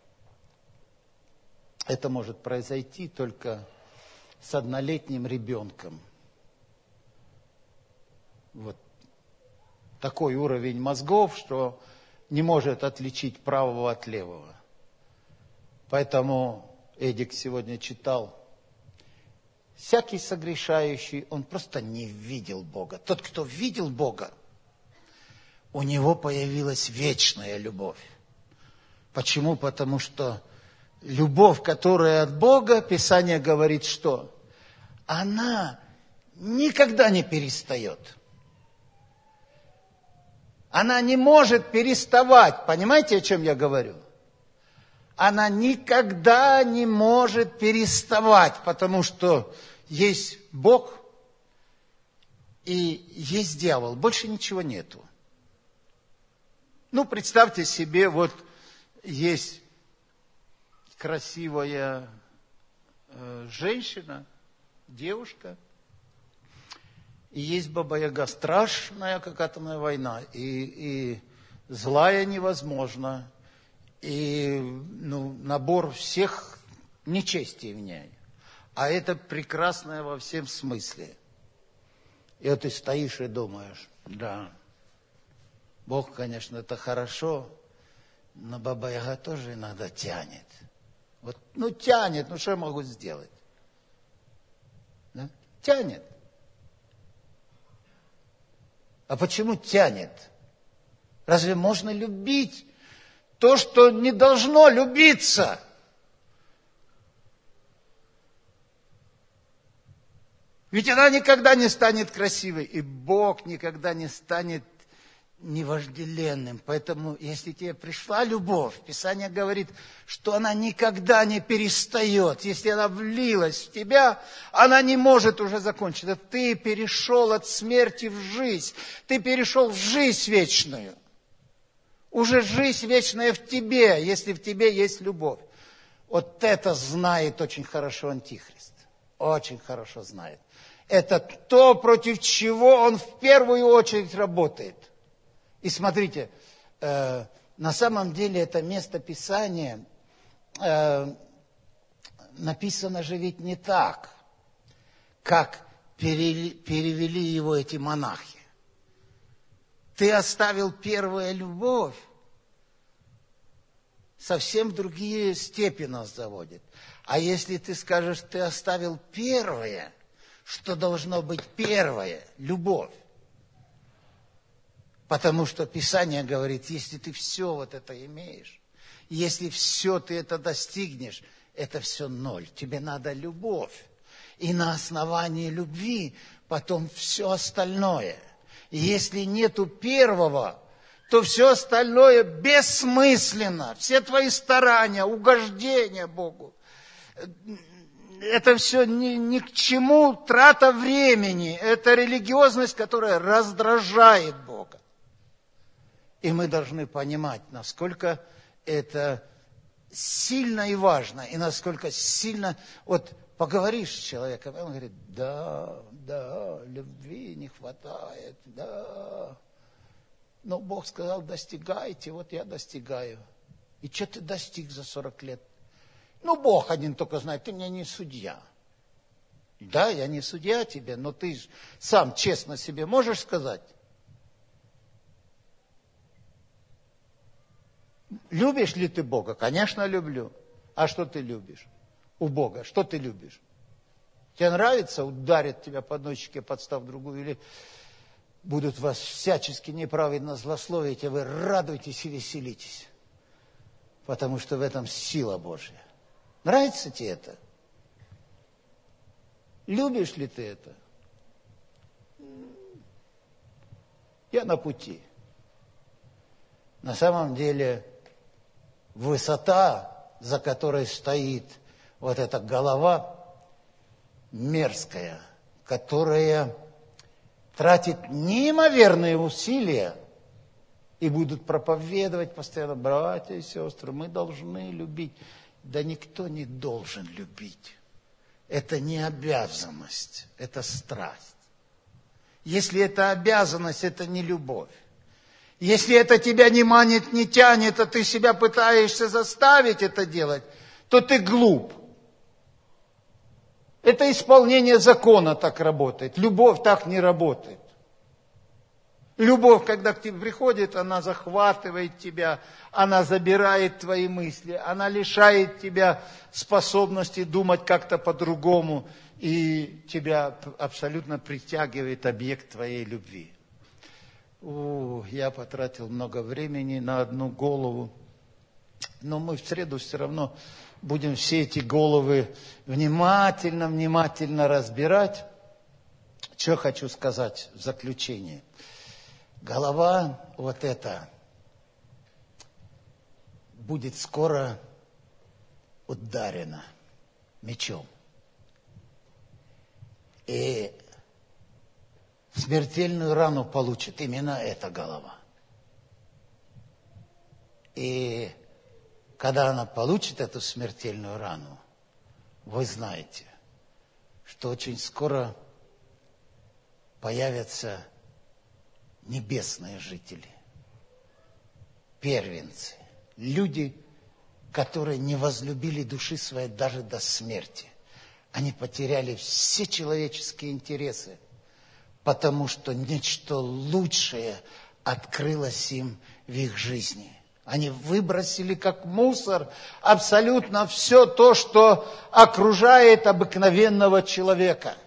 [SPEAKER 1] Это может произойти только с однолетним ребенком. Вот такой уровень мозгов, что не может отличить правого от левого. Поэтому Эдик сегодня читал, всякий согрешающий, он просто не видел Бога. Тот, кто видел Бога, у него появилась вечная любовь. Почему? Потому что любовь, которая от Бога, Писание говорит, что она никогда не перестает. Она не может переставать. Понимаете, о чем я говорю? Она никогда не может переставать, потому что есть Бог и есть дьявол. Больше ничего нету. Ну, представьте себе, вот есть красивая э, женщина, девушка, и есть Баба-Яга, страшная, как атомная война, и, и злая невозможно, и ну, набор всех нечестий в ней. А это прекрасное во всем смысле. И вот ты стоишь и думаешь, да, Бог, конечно, это хорошо, но Баба-Яга тоже иногда тянет. Вот, ну, тянет, ну, что я могу сделать? Да? Тянет. А почему тянет? Разве можно любить то, что не должно любиться? Ведь она никогда не станет красивой, и Бог никогда не станет невожделенным. Поэтому, если тебе пришла любовь, Писание говорит, что она никогда не перестает. Если она влилась в тебя, она не может уже закончиться. Ты перешел от смерти в жизнь. Ты перешел в жизнь вечную. Уже жизнь вечная в тебе, если в тебе есть любовь. Вот это знает очень хорошо Антихрист. Очень хорошо знает. Это то, против чего он в первую очередь работает. И смотрите, э, на самом деле это место Писания э, написано же ведь не так, как перевели, перевели его эти монахи. Ты оставил первую любовь, совсем другие степи нас заводят. А если ты скажешь, ты оставил первое, что должно быть первое, любовь. Потому что Писание говорит, если ты все вот это имеешь, если все ты это достигнешь, это все ноль. Тебе надо любовь. И на основании любви потом все остальное. И если нету первого, то все остальное бессмысленно. Все твои старания, угождения Богу. Это все ни, ни к чему, трата времени. Это религиозность, которая раздражает Бога. И мы должны понимать, насколько это сильно и важно, и насколько сильно... Вот поговоришь с человеком, и он говорит, да, да, любви не хватает, да. Но Бог сказал, достигайте, вот я достигаю. И что ты достиг за сорок лет? Ну, Бог один только знает, ты мне не судья. Да, я не судья тебе, но ты сам честно себе можешь сказать? Любишь ли ты Бога? Конечно, люблю. А что ты любишь у Бога? Что ты любишь? Тебе нравится, ударят тебя по носике, подстав другую, или будут вас всячески неправедно злословить, а вы радуйтесь и веселитесь, потому что в этом сила Божья. Нравится тебе это? Любишь ли ты это? Я на пути. На самом деле, высота, за которой стоит вот эта голова мерзкая, которая тратит неимоверные усилия и будут проповедовать постоянно, братья и сестры, мы должны любить. Да никто не должен любить. Это не обязанность, это страсть. Если это обязанность, это не любовь. Если это тебя не манит, не тянет, а ты себя пытаешься заставить это делать, то ты глуп. Это исполнение закона так работает. Любовь так не работает. Любовь, когда к тебе приходит, она захватывает тебя, она забирает твои мысли, она лишает тебя способности думать как-то по-другому, и тебя абсолютно притягивает объект твоей любви. О, я потратил много времени на одну голову, но мы в среду все равно будем все эти головы внимательно, внимательно разбирать. Что хочу сказать в заключение. Голова вот эта будет скоро ударена мечом. И смертельную рану получит именно эта голова. И когда она получит эту смертельную рану, вы знаете, что очень скоро появятся небесные жители, первенцы, люди, которые не возлюбили души своей даже до смерти. Они потеряли все человеческие интересы, потому что нечто лучшее открылось им в их жизни. Они выбросили как мусор абсолютно все то, что окружает обыкновенного человека.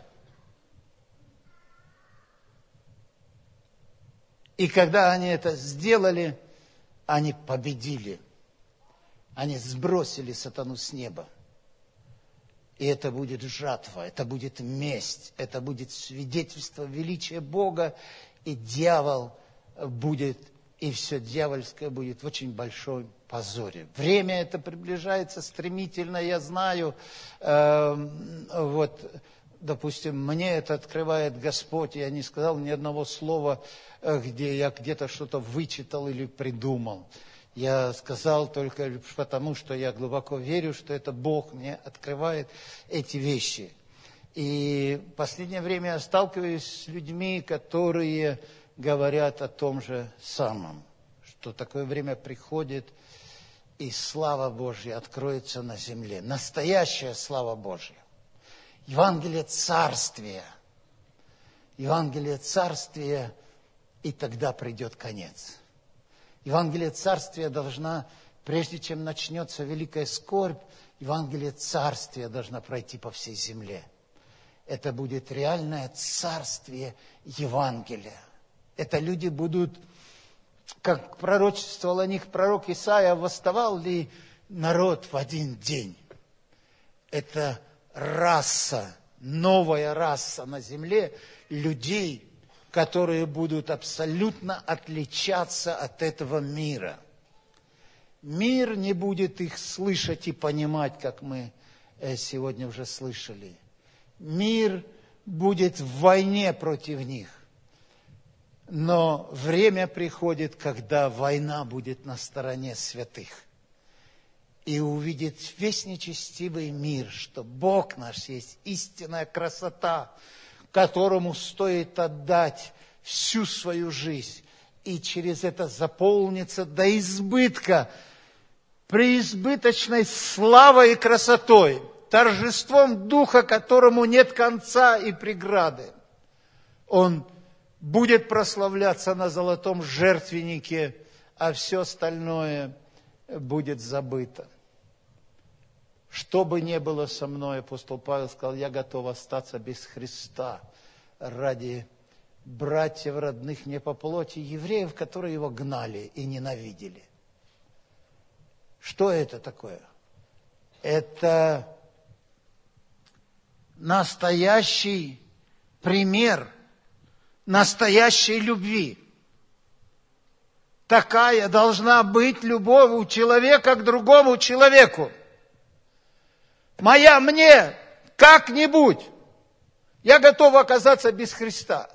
[SPEAKER 1] И когда они это сделали, они победили. Они сбросили сатану с неба. И это будет жатва, это будет месть, это будет свидетельство величия Бога, и дьявол будет, и все дьявольское будет в очень большом позоре. Время это приближается стремительно, я знаю, э, вот, допустим, мне это открывает Господь, я не сказал ни одного слова, где я где-то что-то вычитал или придумал. Я сказал только потому, что я глубоко верю, что это Бог мне открывает эти вещи. И в последнее время я сталкиваюсь с людьми, которые говорят о том же самом, что такое время приходит, и слава Божья откроется на земле. Настоящая слава Божья. Евангелие Царствия. Евангелие Царствия, и тогда придет конец. Евангелие Царствия должна, прежде чем начнется великая скорбь, Евангелие Царствия должна пройти по всей земле. Это будет реальное царствие Евангелия. Это люди будут, как пророчествовал о них пророк Исаия, восставал ли народ в один день. Это раса, новая раса на земле людей, которые будут абсолютно отличаться от этого мира. Мир не будет их слышать и понимать, как мы сегодня уже слышали. Мир будет в войне против них. Но время приходит, когда война будет на стороне святых. И увидит весь нечестивый мир, что Бог наш есть истинная красота, которому стоит отдать всю свою жизнь. И через это заполнится до избытка, преизбыточной славой и красотой, торжеством Духа, которому нет конца и преграды. Он будет прославляться на золотом жертвеннике, а все остальное будет забыто. Что бы ни было со мной, апостол Павел сказал, я готов остаться без Христа ради братьев, родных мне по плоти, евреев, которые его гнали и ненавидели. Что это такое? Это настоящий пример настоящей любви. Такая должна быть любовь у человека к другому человеку. Моя мне как-нибудь. Я готов оказаться без Христа.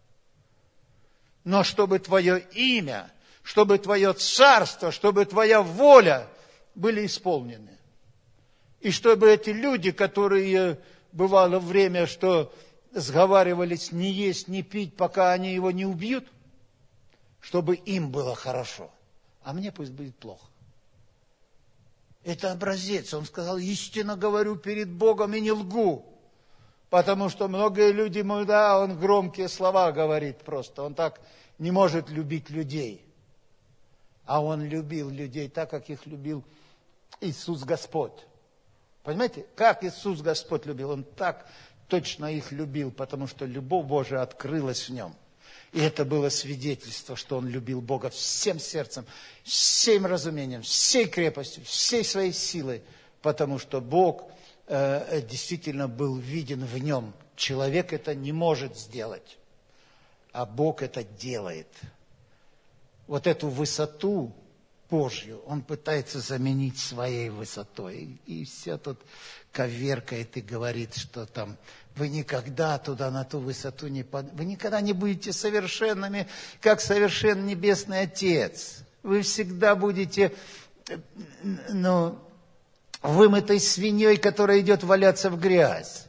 [SPEAKER 1] Но чтобы твое имя, чтобы твое царство, чтобы твоя воля были исполнены. И чтобы эти люди, которые бывало время, что сговаривались не есть, не пить, пока они его не убьют, чтобы им было хорошо, а мне пусть будет плохо. Это образец. Он сказал, истинно говорю перед Богом и не лгу. Потому что многие люди, да, он громкие слова говорит просто. Он так не может любить людей. А он любил людей так, как их любил Иисус Господь. Понимаете, как Иисус Господь любил? Он так точно их любил, потому что любовь Божия открылась в нем. И это было свидетельство, что он любил Бога всем сердцем, всем разумением, всей крепостью, всей своей силой, потому что Бог э, действительно был виден в нем Человек это не может сделать, а Бог это делает. Вот эту высоту Божью он пытается заменить своей высотой. И, и все тут коверкает и говорит, что там вы никогда туда, на ту высоту не под... Вы никогда не будете совершенными, как совершен Небесный Отец. Вы всегда будете, ну, вымытой свиньей, которая идет валяться в грязь.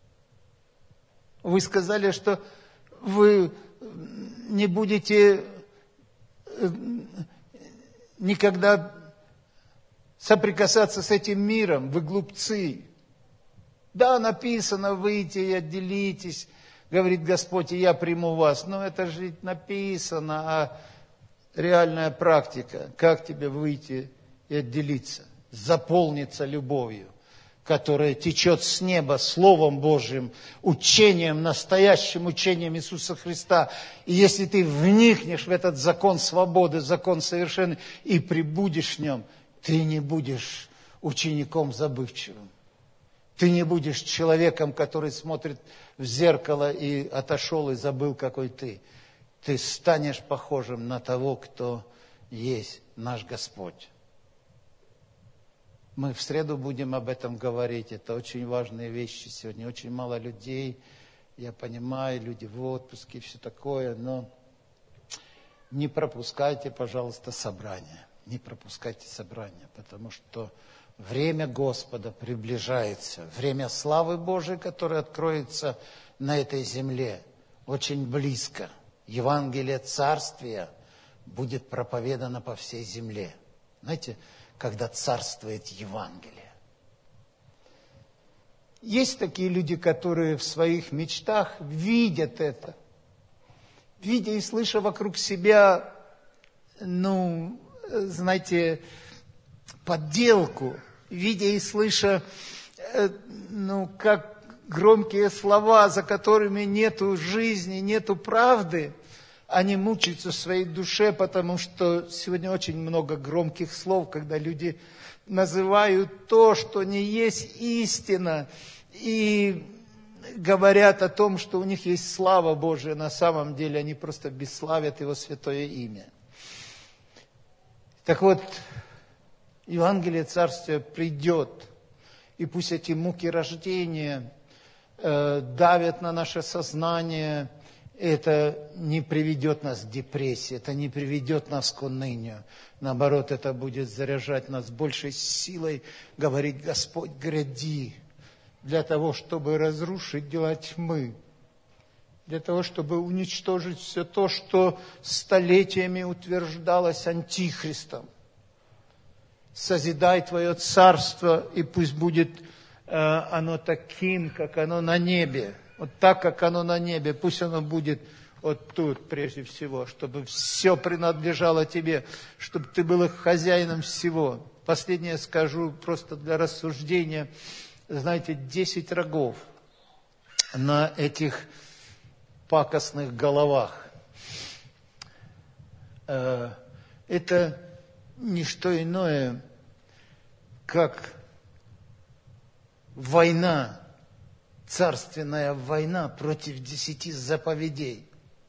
[SPEAKER 1] Вы сказали, что вы не будете никогда соприкасаться с этим миром, вы глупцы. Да, написано, выйти и отделитесь, говорит Господь, и я приму вас. Но это же ведь написано, а реальная практика, как тебе выйти и отделиться, заполниться любовью, которая течет с неба, Словом Божьим, учением, настоящим учением Иисуса Христа. И если ты вникнешь в этот закон свободы, закон совершенный, и пребудешь в нем, ты не будешь учеником забывчивым. Ты не будешь человеком, который смотрит в зеркало и отошел и забыл, какой ты. Ты станешь похожим на того, кто есть наш Господь. Мы в среду будем об этом говорить. Это очень важные вещи сегодня. Очень мало людей. Я понимаю, люди в отпуске и все такое. Но не пропускайте, пожалуйста, собрание. Не пропускайте собрание, потому что время Господа приближается. Время славы Божией, которая откроется на этой земле, очень близко. Евангелие Царствия будет проповедано по всей земле. Знаете, когда царствует Евангелие. Есть такие люди, которые в своих мечтах видят это. Видя и слыша вокруг себя, ну, знаете, подделку. Видя и слыша, ну, как громкие слова, за которыми нету жизни, нету правды, они мучаются в своей душе, потому что сегодня очень много громких слов, когда люди называют то, что не есть истина, и говорят о том, что у них есть слава Божия. На самом деле они просто бесславят Его святое имя. Так вот, Евангелие Царствия придет, и пусть эти муки рождения э, давят на наше сознание. Это не приведет нас к депрессии, это не приведет нас к унынию. Наоборот, это будет заряжать нас большей силой, говорить: Господь, гряди, для того, чтобы разрушить дела тьмы, для того, чтобы уничтожить все то, что столетиями утверждалось антихристом. Созидай Твое царство, и пусть будет э, оно таким, как оно на небе. Вот так, как оно на небе, пусть оно будет вот тут прежде всего, чтобы все принадлежало Тебе, чтобы Ты был их хозяином всего. Последнее скажу просто для рассуждения. Знаете, десять рогов на этих пакостных головах. Это не что иное, как война, царственная война против десяти заповедей.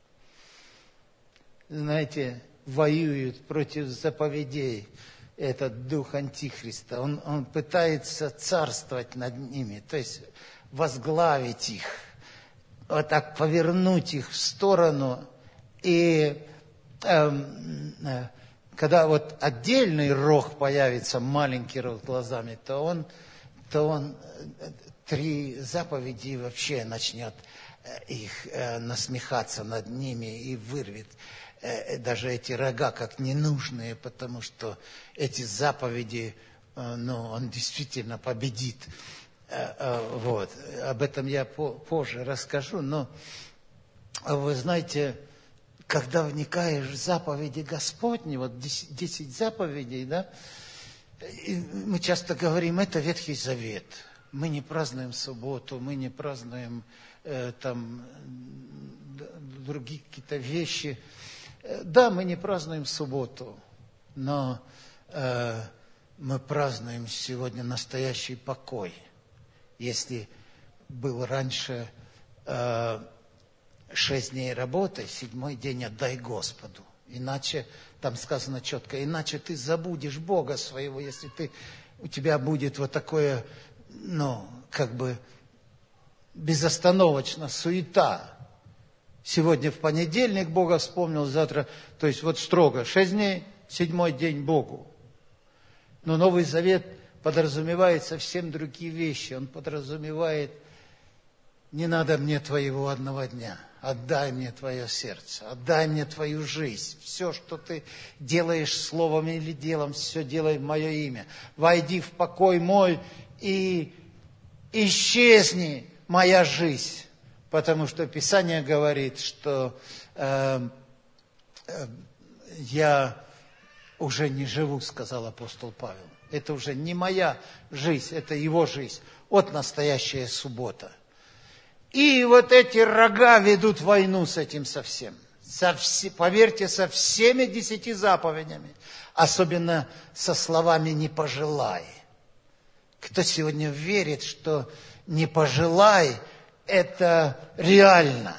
[SPEAKER 1] Знаете, воюют против заповедей этот дух Антихриста. Он, он пытается царствовать над ними, то есть возглавить их, вот так повернуть их в сторону. И э, э, когда вот отдельный рог появится, маленький рог глазами, то он, то он три заповеди вообще начнет их э, насмехаться над ними и вырвет э, даже эти рога как ненужные, потому что эти заповеди, э, ну, он действительно победит. Э, э, вот. Об этом я по- позже расскажу, но вы знаете, когда вникаешь в заповеди Господни, вот десять заповедей, да, мы часто говорим, это Ветхий Завет. Мы не празднуем субботу, мы не празднуем э, там другие какие-то вещи. Да, мы не празднуем субботу, но э, мы празднуем сегодня настоящий покой. Если был раньше э, шесть дней работай, седьмой день отдай Господу. Иначе, там сказано четко, иначе ты забудешь Бога своего, если ты, у тебя будет вот такое, ну, как бы безостановочно суета. Сегодня в понедельник Бога вспомнил, завтра, то есть вот строго, шесть дней, седьмой день Богу. Но Новый Завет подразумевает совсем другие вещи. Он подразумевает, не надо мне твоего одного дня. Отдай мне твое сердце, отдай мне твою жизнь. Все, что ты делаешь словом или делом, все делай в мое имя. Войди в покой мой и исчезни моя жизнь. Потому что Писание говорит, что э, э, я уже не живу, сказал апостол Павел. Это уже не моя жизнь, это его жизнь. Вот настоящая суббота. И вот эти рога ведут войну с этим совсем. Со вс... Поверьте, со всеми десяти заповедями. Особенно со словами «не пожелай». Кто сегодня верит, что «не пожелай» – это реально?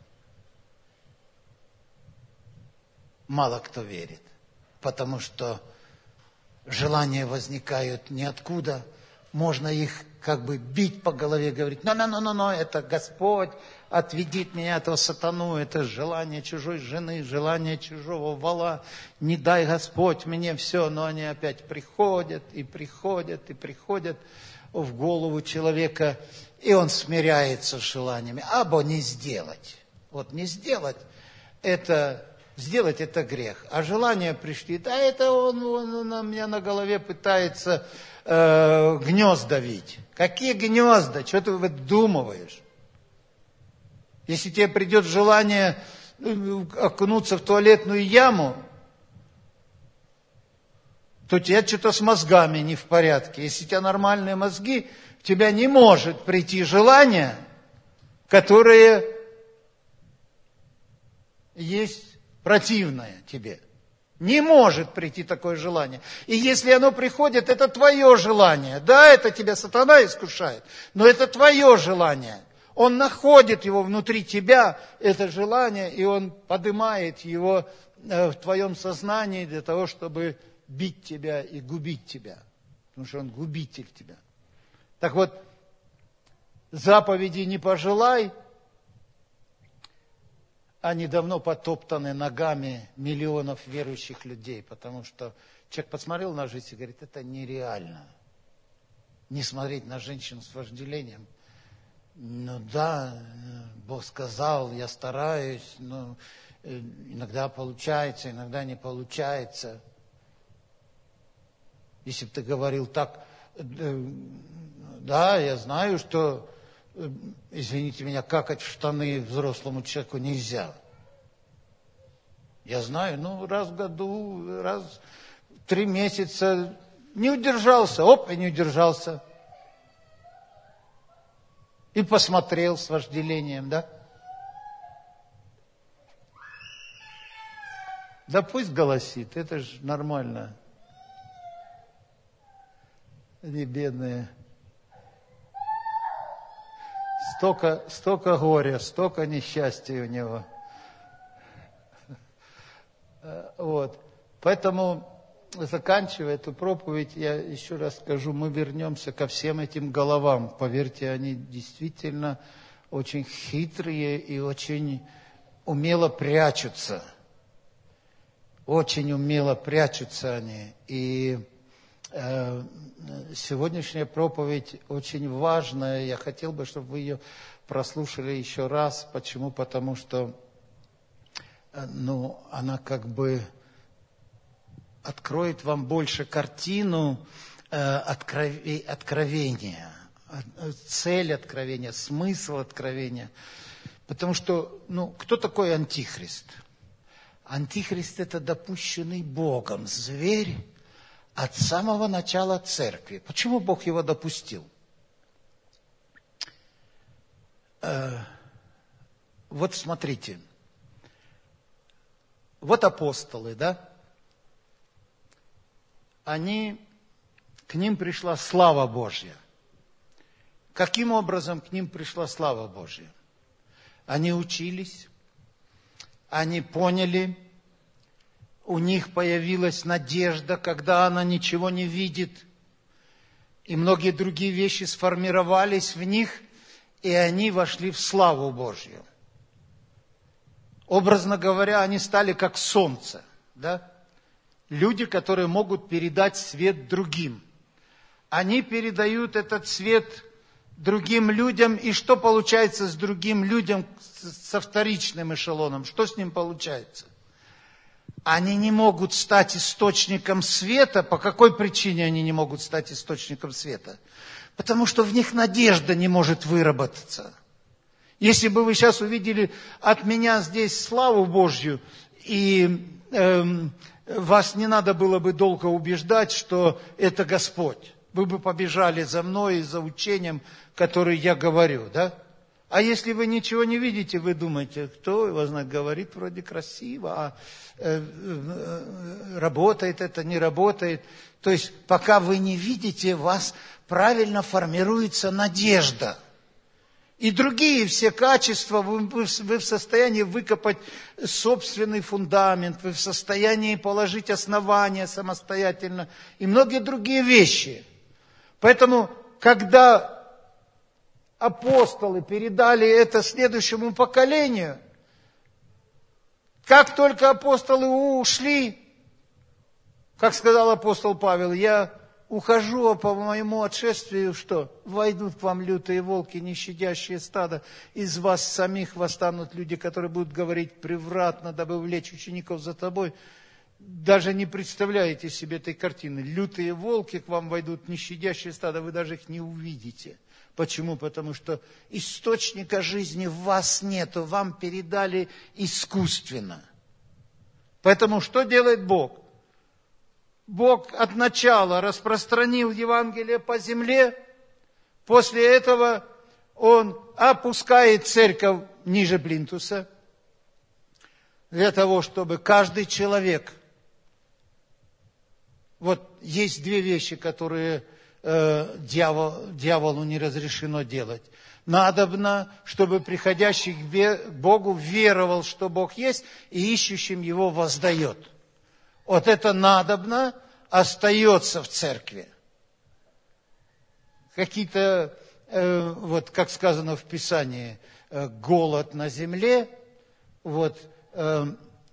[SPEAKER 1] Мало кто верит. Потому что желания возникают ниоткуда. Можно их как бы бить по голове, говорить, ну-ну-ну-ну, это Господь отведит меня, этого сатану, это желание чужой жены, желание чужого вола, не дай Господь мне все, но они опять приходят и приходят и приходят в голову человека, и он смиряется с желаниями, або не сделать. Вот не сделать, это, сделать это грех, а желания пришли, да это он, он на меня на голове пытается э, гнезда давить. Какие гнезда? Что ты выдумываешь? Если тебе придет желание окунуться в туалетную яму, то у тебя что-то с мозгами не в порядке. Если у тебя нормальные мозги, у тебя не может прийти желание, которое есть противное тебе. Не может прийти такое желание. И если оно приходит, это твое желание. Да, это тебя сатана искушает, но это твое желание. Он находит его внутри тебя, это желание, и он поднимает его в твоем сознании для того, чтобы бить тебя и губить тебя. Потому что он губитель тебя. Так вот, заповеди «не пожелай», они давно потоптаны ногами миллионов верующих людей, потому что человек посмотрел на жизнь и говорит, это нереально. Не смотреть на женщину с вожделением. Ну да, Бог сказал, я стараюсь, но иногда получается, иногда не получается. Если бы ты говорил так, да, я знаю, что... Извините меня, какать в штаны взрослому человеку нельзя. Я знаю, ну, раз в году, раз в три месяца не удержался, оп, и не удержался. И посмотрел с вожделением, да? Да пусть голосит, это же нормально. Они бедные. Столько, столько горя, столько несчастья у него. Вот. Поэтому, заканчивая эту проповедь, я еще раз скажу, мы вернемся ко всем этим головам. Поверьте, они действительно очень хитрые и очень умело прячутся. Очень умело прячутся они. И э, сегодняшняя проповедь очень важная. Я хотел бы, чтобы вы ее прослушали еще раз. Почему? Потому что э, ну, она как бы откроет вам больше картину э, открове, откровения. Цель откровения, смысл откровения. Потому что, ну, кто такой антихрист? Антихрист – это допущенный Богом зверь от самого начала церкви. Почему Бог его допустил? Э, вот смотрите. Вот апостолы, да? Они, к ним пришла слава Божья. Каким образом к ним пришла слава Божья? Они учились, они поняли, у них появилась надежда, когда она ничего не видит. И многие другие вещи сформировались в них, и они вошли в славу Божью. Образно говоря, они стали как солнце, да? Люди, которые могут передать свет другим. Они передают этот свет другим людям, и что получается с другим людям, со вторичным эшелоном? Что с ним получается? Они не могут стать источником света. По какой причине они не могут стать источником света? Потому что в них надежда не может выработаться. Если бы вы сейчас увидели от меня здесь славу Божью, и эм, вас не надо было бы долго убеждать, что это Господь. Вы бы побежали за мной и за учением, которое я говорю, да? А если вы ничего не видите, вы думаете, кто его знает, говорит вроде красиво, а э, э, работает это, не работает. То есть, пока вы не видите, у вас правильно формируется надежда. И другие все качества, вы, вы, вы в состоянии выкопать собственный фундамент, вы в состоянии положить основания самостоятельно и многие другие вещи. Поэтому, когда апостолы передали это следующему поколению, как только апостолы ушли, как сказал апостол Павел, я ухожу, а по моему отшествию что? Войдут к вам лютые волки, не щадящие стада. Из вас самих восстанут люди, которые будут говорить превратно, дабы влечь учеников за тобой. Даже не представляете себе этой картины. Лютые волки к вам войдут, не щадящие стада, вы даже их не увидите. Почему? Потому что источника жизни в вас нету, вам передали искусственно. Поэтому что делает Бог? Бог от начала распространил Евангелие по земле, после этого Он опускает церковь ниже плинтуса, для того, чтобы каждый человек... Вот есть две вещи, которые э, дьявол, дьяволу не разрешено делать. Надобно, чтобы приходящий к Богу веровал, что Бог есть, и ищущим Его воздает. Вот это надобно остается в церкви. Какие-то, э, вот как сказано в Писании, э, голод на земле, вот э,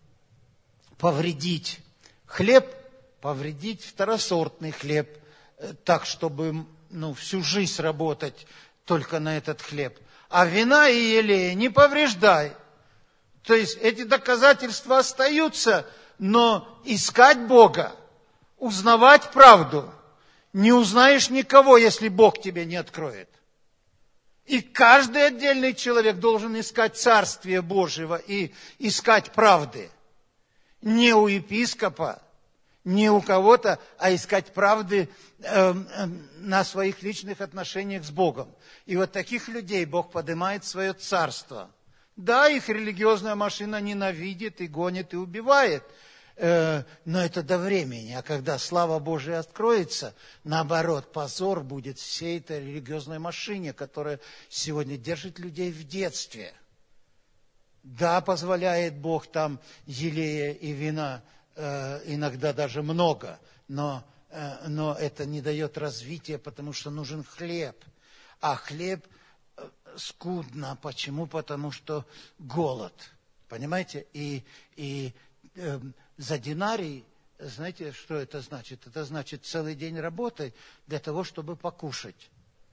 [SPEAKER 1] повредить хлеб, повредить второсортный хлеб, э, так, чтобы ну, всю жизнь работать только на этот хлеб. А вина и елея не повреждай. То есть эти доказательства остаются, но искать Бога, узнавать правду, не узнаешь никого, если Бог тебе не откроет. И каждый отдельный человек должен искать Царствие Божьего и искать правды. Не у епископа, не у кого-то, а искать правды э, э, на своих личных отношениях с Богом. И вот таких людей Бог поднимает в свое царство. Да, их религиозная машина ненавидит и гонит и убивает, э, но это до времени. А когда слава Божия откроется, наоборот, позор будет всей этой религиозной машине, которая сегодня держит людей в детстве. Да, позволяет Бог там елея и вина, э, иногда даже много, но, э, но это не дает развития, потому что нужен хлеб. А хлеб э, скудно. Почему? Потому что голод. Понимаете? И, и э, за динарий, знаете, что это значит? Это значит целый день работай для того, чтобы покушать.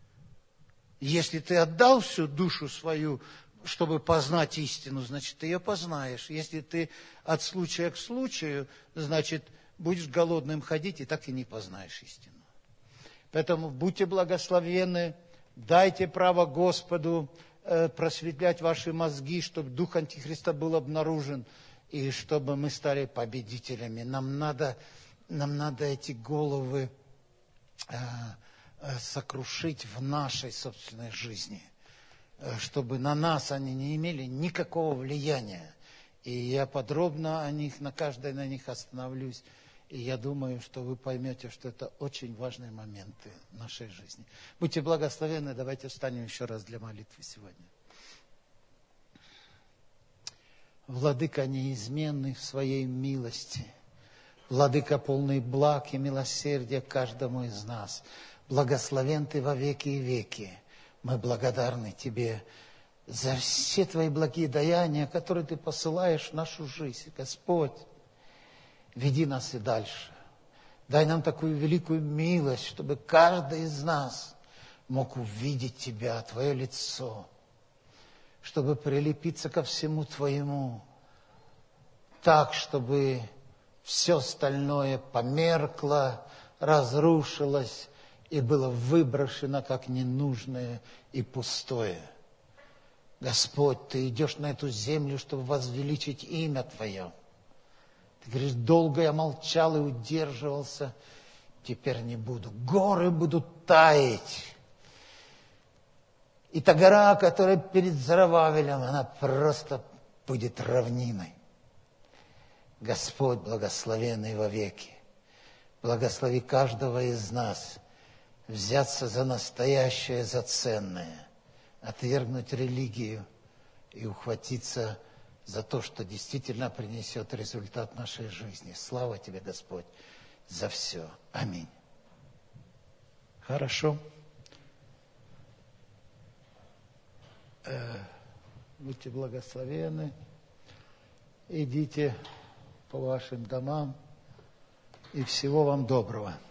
[SPEAKER 1] Если ты отдал всю душу свою, чтобы познать истину, значит, ты ее познаешь. Если ты от случая к случаю, значит, будешь голодным ходить, и так и не познаешь истину. Поэтому будьте благословенны, дайте право Господу э, просветлять ваши мозги, чтобы дух Антихриста был обнаружен, и чтобы мы стали победителями. Нам надо, нам надо эти головы э, э, сокрушить в нашей собственной жизни, чтобы на нас они не имели никакого влияния. И я подробно о них, на каждой на них остановлюсь. И я думаю, что вы поймете, что это очень важные моменты нашей жизни. Будьте благословенны, давайте встанем еще раз для молитвы сегодня. Владыка неизменный в своей милости, Владыка полный благ и милосердия каждому из нас. Благословен Ты во веки и веки. Мы благодарны Тебе за все Твои благие даяния, которые Ты посылаешь в нашу жизнь. Господь, веди нас и дальше. Дай нам такую великую милость, чтобы каждый из нас мог увидеть Тебя, Твое лицо, чтобы прилепиться ко всему Твоему, так, чтобы все остальное померкло, разрушилось и было выброшено как ненужное и пустое. Господь, Ты идешь на эту землю, чтобы возвеличить имя Твое. Ты говоришь, долго я молчал и удерживался, теперь не буду. Горы будут таять. И та гора, которая перед Зарававелем, она просто будет равниной. Господь, благословенный вовеки, благослови каждого из нас взяться за настоящее, за ценное, отвергнуть религию и ухватиться за то, что действительно принесет результат нашей жизни. Слава Тебе, Господь, за все. Аминь. Хорошо. Будьте благословенны. Идите по вашим домам. И всего вам доброго.